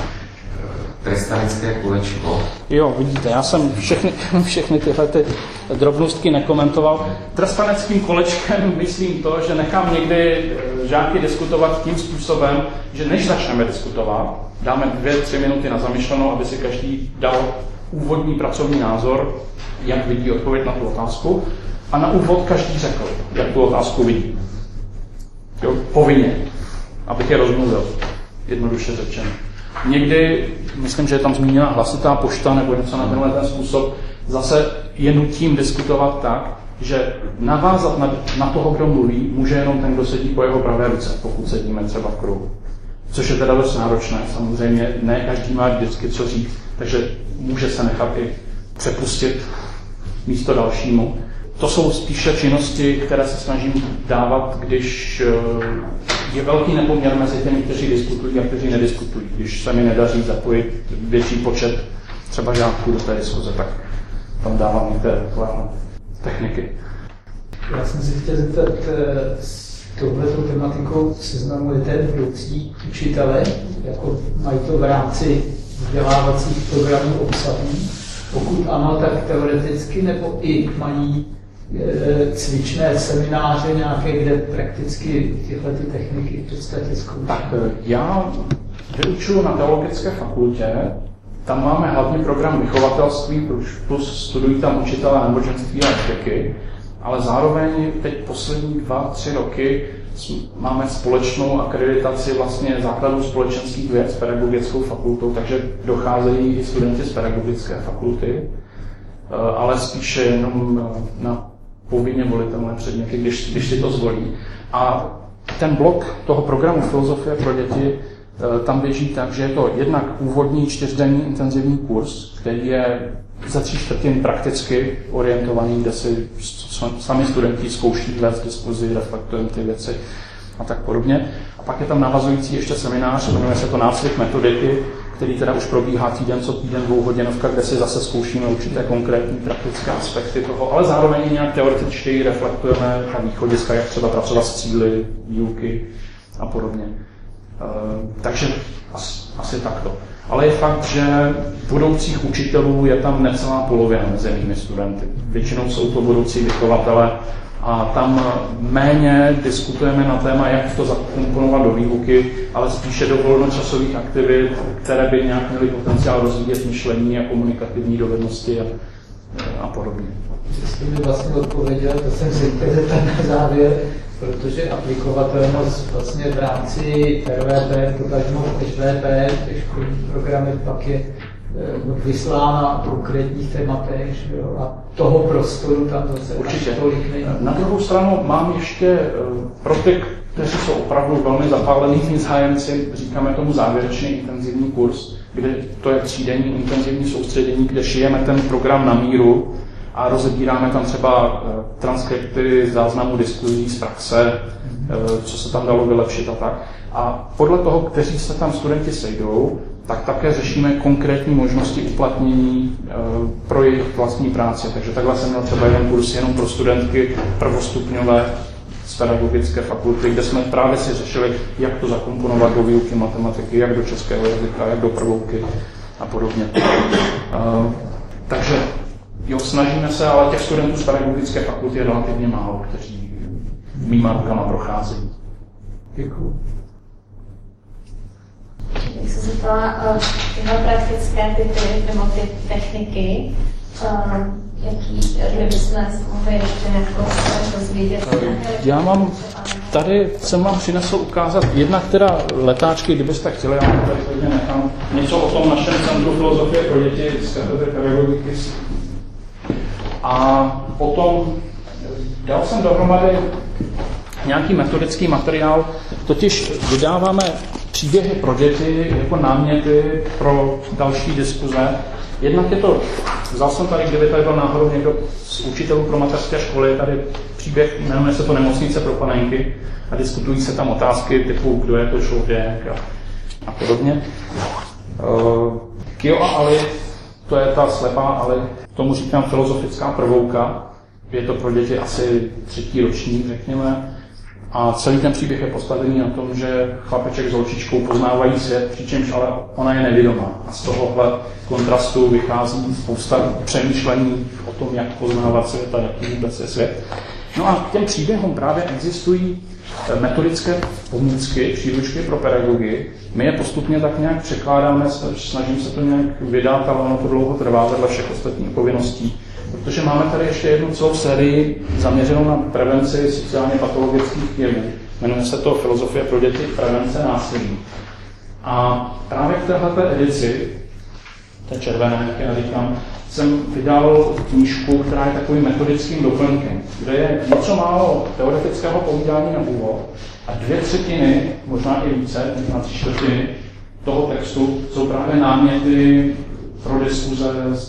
trestanecké kolečko. Jo, vidíte, já jsem všechny, všechny tyhle ty drobnostky nekomentoval. Trestaneckým kolečkem myslím to, že nechám někdy žáky diskutovat tím způsobem, že než začneme diskutovat, dáme dvě, tři minuty na zamyšlenou, aby si každý dal úvodní pracovní názor, jak vidí odpověď na tu otázku, a na úvod každý řekl, jak tu otázku vidí. Jo, povinně, abych je rozmluvil, jednoduše řečeno. Někdy, myslím, že je tam zmíněna hlasitá pošta nebo něco na tenhle ten způsob, zase je nutím diskutovat tak, že navázat na, na toho, kdo mluví, může jenom ten, kdo sedí po jeho pravé ruce, pokud sedíme třeba v kruhu. Což je teda dost náročné, samozřejmě ne každý má vždycky co říct, takže může se nechat i přepustit místo dalšímu. To jsou spíše činnosti, které se snažím dávat, když je velký nepoměr mezi těmi, kteří diskutují a kteří nediskutují. Když se mi nedaří zapojit větší počet třeba žáků do té diskuze, tak tam dávám některé takové techniky. Já jsem si chtěl zeptat, s touhletou tematikou seznamujete budoucí učitele, jako mají to v rámci vzdělávacích programů obsahu. Pokud ano, tak teoreticky, nebo i mají cvičné semináře nějaké, kde prakticky tyhle ty techniky v podstatě zkouší? Tak já vyučuji na teologické fakultě, tam máme hlavní program vychovatelství, plus studují tam učitelé náboženství a etiky, ale zároveň teď poslední dva, tři roky máme společnou akreditaci vlastně základů společenských věd s pedagogickou fakultou, takže docházejí i studenti z pedagogické fakulty, ale spíše jenom na povinně volitelné předměty, když, když si to zvolí. A ten blok toho programu Filozofie pro děti tam běží tak, že je to jednak úvodní čtyřdenní intenzivní kurz, který je za tři čtvrtin prakticky orientovaný, kde si sami studenti zkouší vést diskuzi, reflektujeme ty věci a tak podobně. A pak je tam navazující ještě seminář, jmenuje se to Nácvik metodiky, který teda už probíhá týden co týden, dvouhodinovka, kde si zase zkoušíme určité konkrétní praktické aspekty toho, ale zároveň nějak teoretičtěji reflektujeme ta východiska, jak třeba pracovat s cíli, výuky a podobně. Takže asi takto. Ale je fakt, že budoucích učitelů je tam necelá polovina mezi mými studenty. Většinou jsou to budoucí vychovatele a tam méně diskutujeme na téma, jak to zakomponovat do výuky, ale spíše do volnočasových aktivit, které by nějak měly potenciál rozvíjet myšlení a komunikativní dovednosti a, a podobně. Jste mi vlastně odpověděl, to jsem si chtěl zeptat na závěr, protože aplikovatelnost vlastně v rámci R V P, potažmo H V P, těch školních programech pak je vyslána na konkrétních tématech, jo, a toho prostoru tam zase určitě tolik není. Na druhou stranu mám ještě pro ty, kteří jsou opravdu velmi zapálenými zájemci, říkáme tomu závěrečný intenzivní kurz, kde to je třídenní intenzivní soustředění, kde šijeme ten program na míru a rozebíráme tam třeba transkripty záznamů diskuzí z praxe, co se tam dalo vylepšit a tak. A podle toho, kteří se tam studenti sejdou, tak také řešíme konkrétní možnosti uplatnění e, pro jejich vlastní práci. Takže takhle jsem měl třeba jeden kurz jenom pro studentky prvostupňové z pedagogické fakulty, kde jsme právě si řešili, jak to zakomponovat do výuky matematiky, jak do českého jazyka, jak do prvouky a podobně. E, takže jo, snažíme se, ale těch studentů z pedagogické fakulty je relativně málo, kteří mýma rukama procházejí. Děkuji. Bych se zeptala, tyhle praktické typy nebo ty techniky jaký my bychom mohli ještě jako rozvědět? Já mám tady, jsem vám přinesl ukázat jedna, která letáčky, kdybyste chtěli, já vám tady hodně nechám něco o tom našem Centru filozofie pro děti z katedry pedagogiky. A potom dal jsem dohromady nějaký metodický materiál, totiž vydáváme příběhy pro děti jako náměty pro další diskuze. Jednak je to, vzal jsem tady, kdyby tady byl náhodou někdo z učitelů pro mateřské školy, tady příběh, jmenuje se to Nemocnice pro panenky a diskutují se tam otázky typu, kdo je to člověk a, a podobně. Uh, Kio a Ali, to je ta slepá Ali, tomu říkám filozofická prvouka, je to pro děti asi třetí ročník, řekněme. A celý ten příběh je postavený na tom, že chlapeček s holčičkou poznávají svět, přičemž ale ona je nevědomá. A z tohohle kontrastu vychází spousta přemýšlení o tom, jak poznávat svět a jaký vůbec je svět. No a k těm příběhům právě existují metodické pomůcky, příručky pro pedagogy. My je postupně tak nějak překládáme, snažím se to nějak vydat, ale ono to dlouho trvá vedle všech ostatních povinností. Protože máme tady ještě jednu celou sérii zaměřenou na prevenci sociálně patologických jevů. Jmenuje se to Filozofie pro děti, prevence násilí. A právě k téhleté edici, té červené, jak já říkám, jsem vydal knížku, která je takovým metodickým doplňkem, kde je něco málo teoretického povídání na úvod a dvě třetiny, možná i více, možná tři čtvrtiny toho textu jsou právě náměty pro diskuze,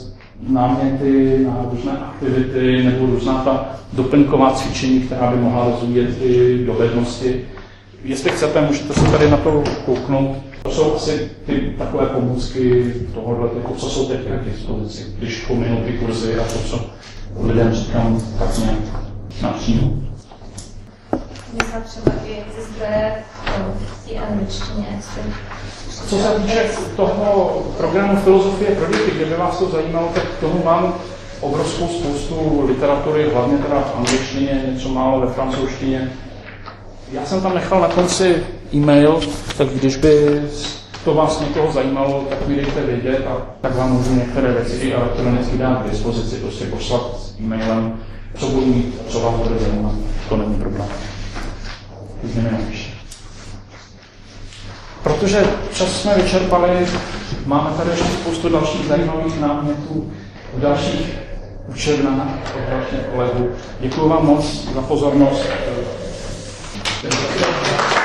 náměty na různé aktivity nebo různá ta doplňková cvičení, která by mohla rozvíjet i dovednosti. Jestli chcete, můžete se tady na to kouknout. To jsou asi ty takové pomůcky tohohle, jako co jsou teď k dispozici, když pominu ty kurzy a to, co lidem říkám tak nějak napřímo. Myslím třeba i ze zdroje v té angličtině. Co se týče toho programu Filozofie pro děti, kdyby vás to zajímalo, tak k tomu mám obrovskou spoustu literatury, hlavně teda v angličtině, něco málo ve francouzštině. Já jsem tam nechal na konci e-mail, tak když by to vás někoho zajímalo, tak mi dejte vědět a tak vám můžu některé věci i elektronicky dát k dispozici, prostě poslat s e-mailem, co budu mít, co vám bude zajímat, to není problém. Už mi napíšte. Protože čas jsme vyčerpali, máme tady ještě spoustu dalších zajímavých námětů v dalších učebnách od dalších kolegů. Děkuji vám moc za pozornost.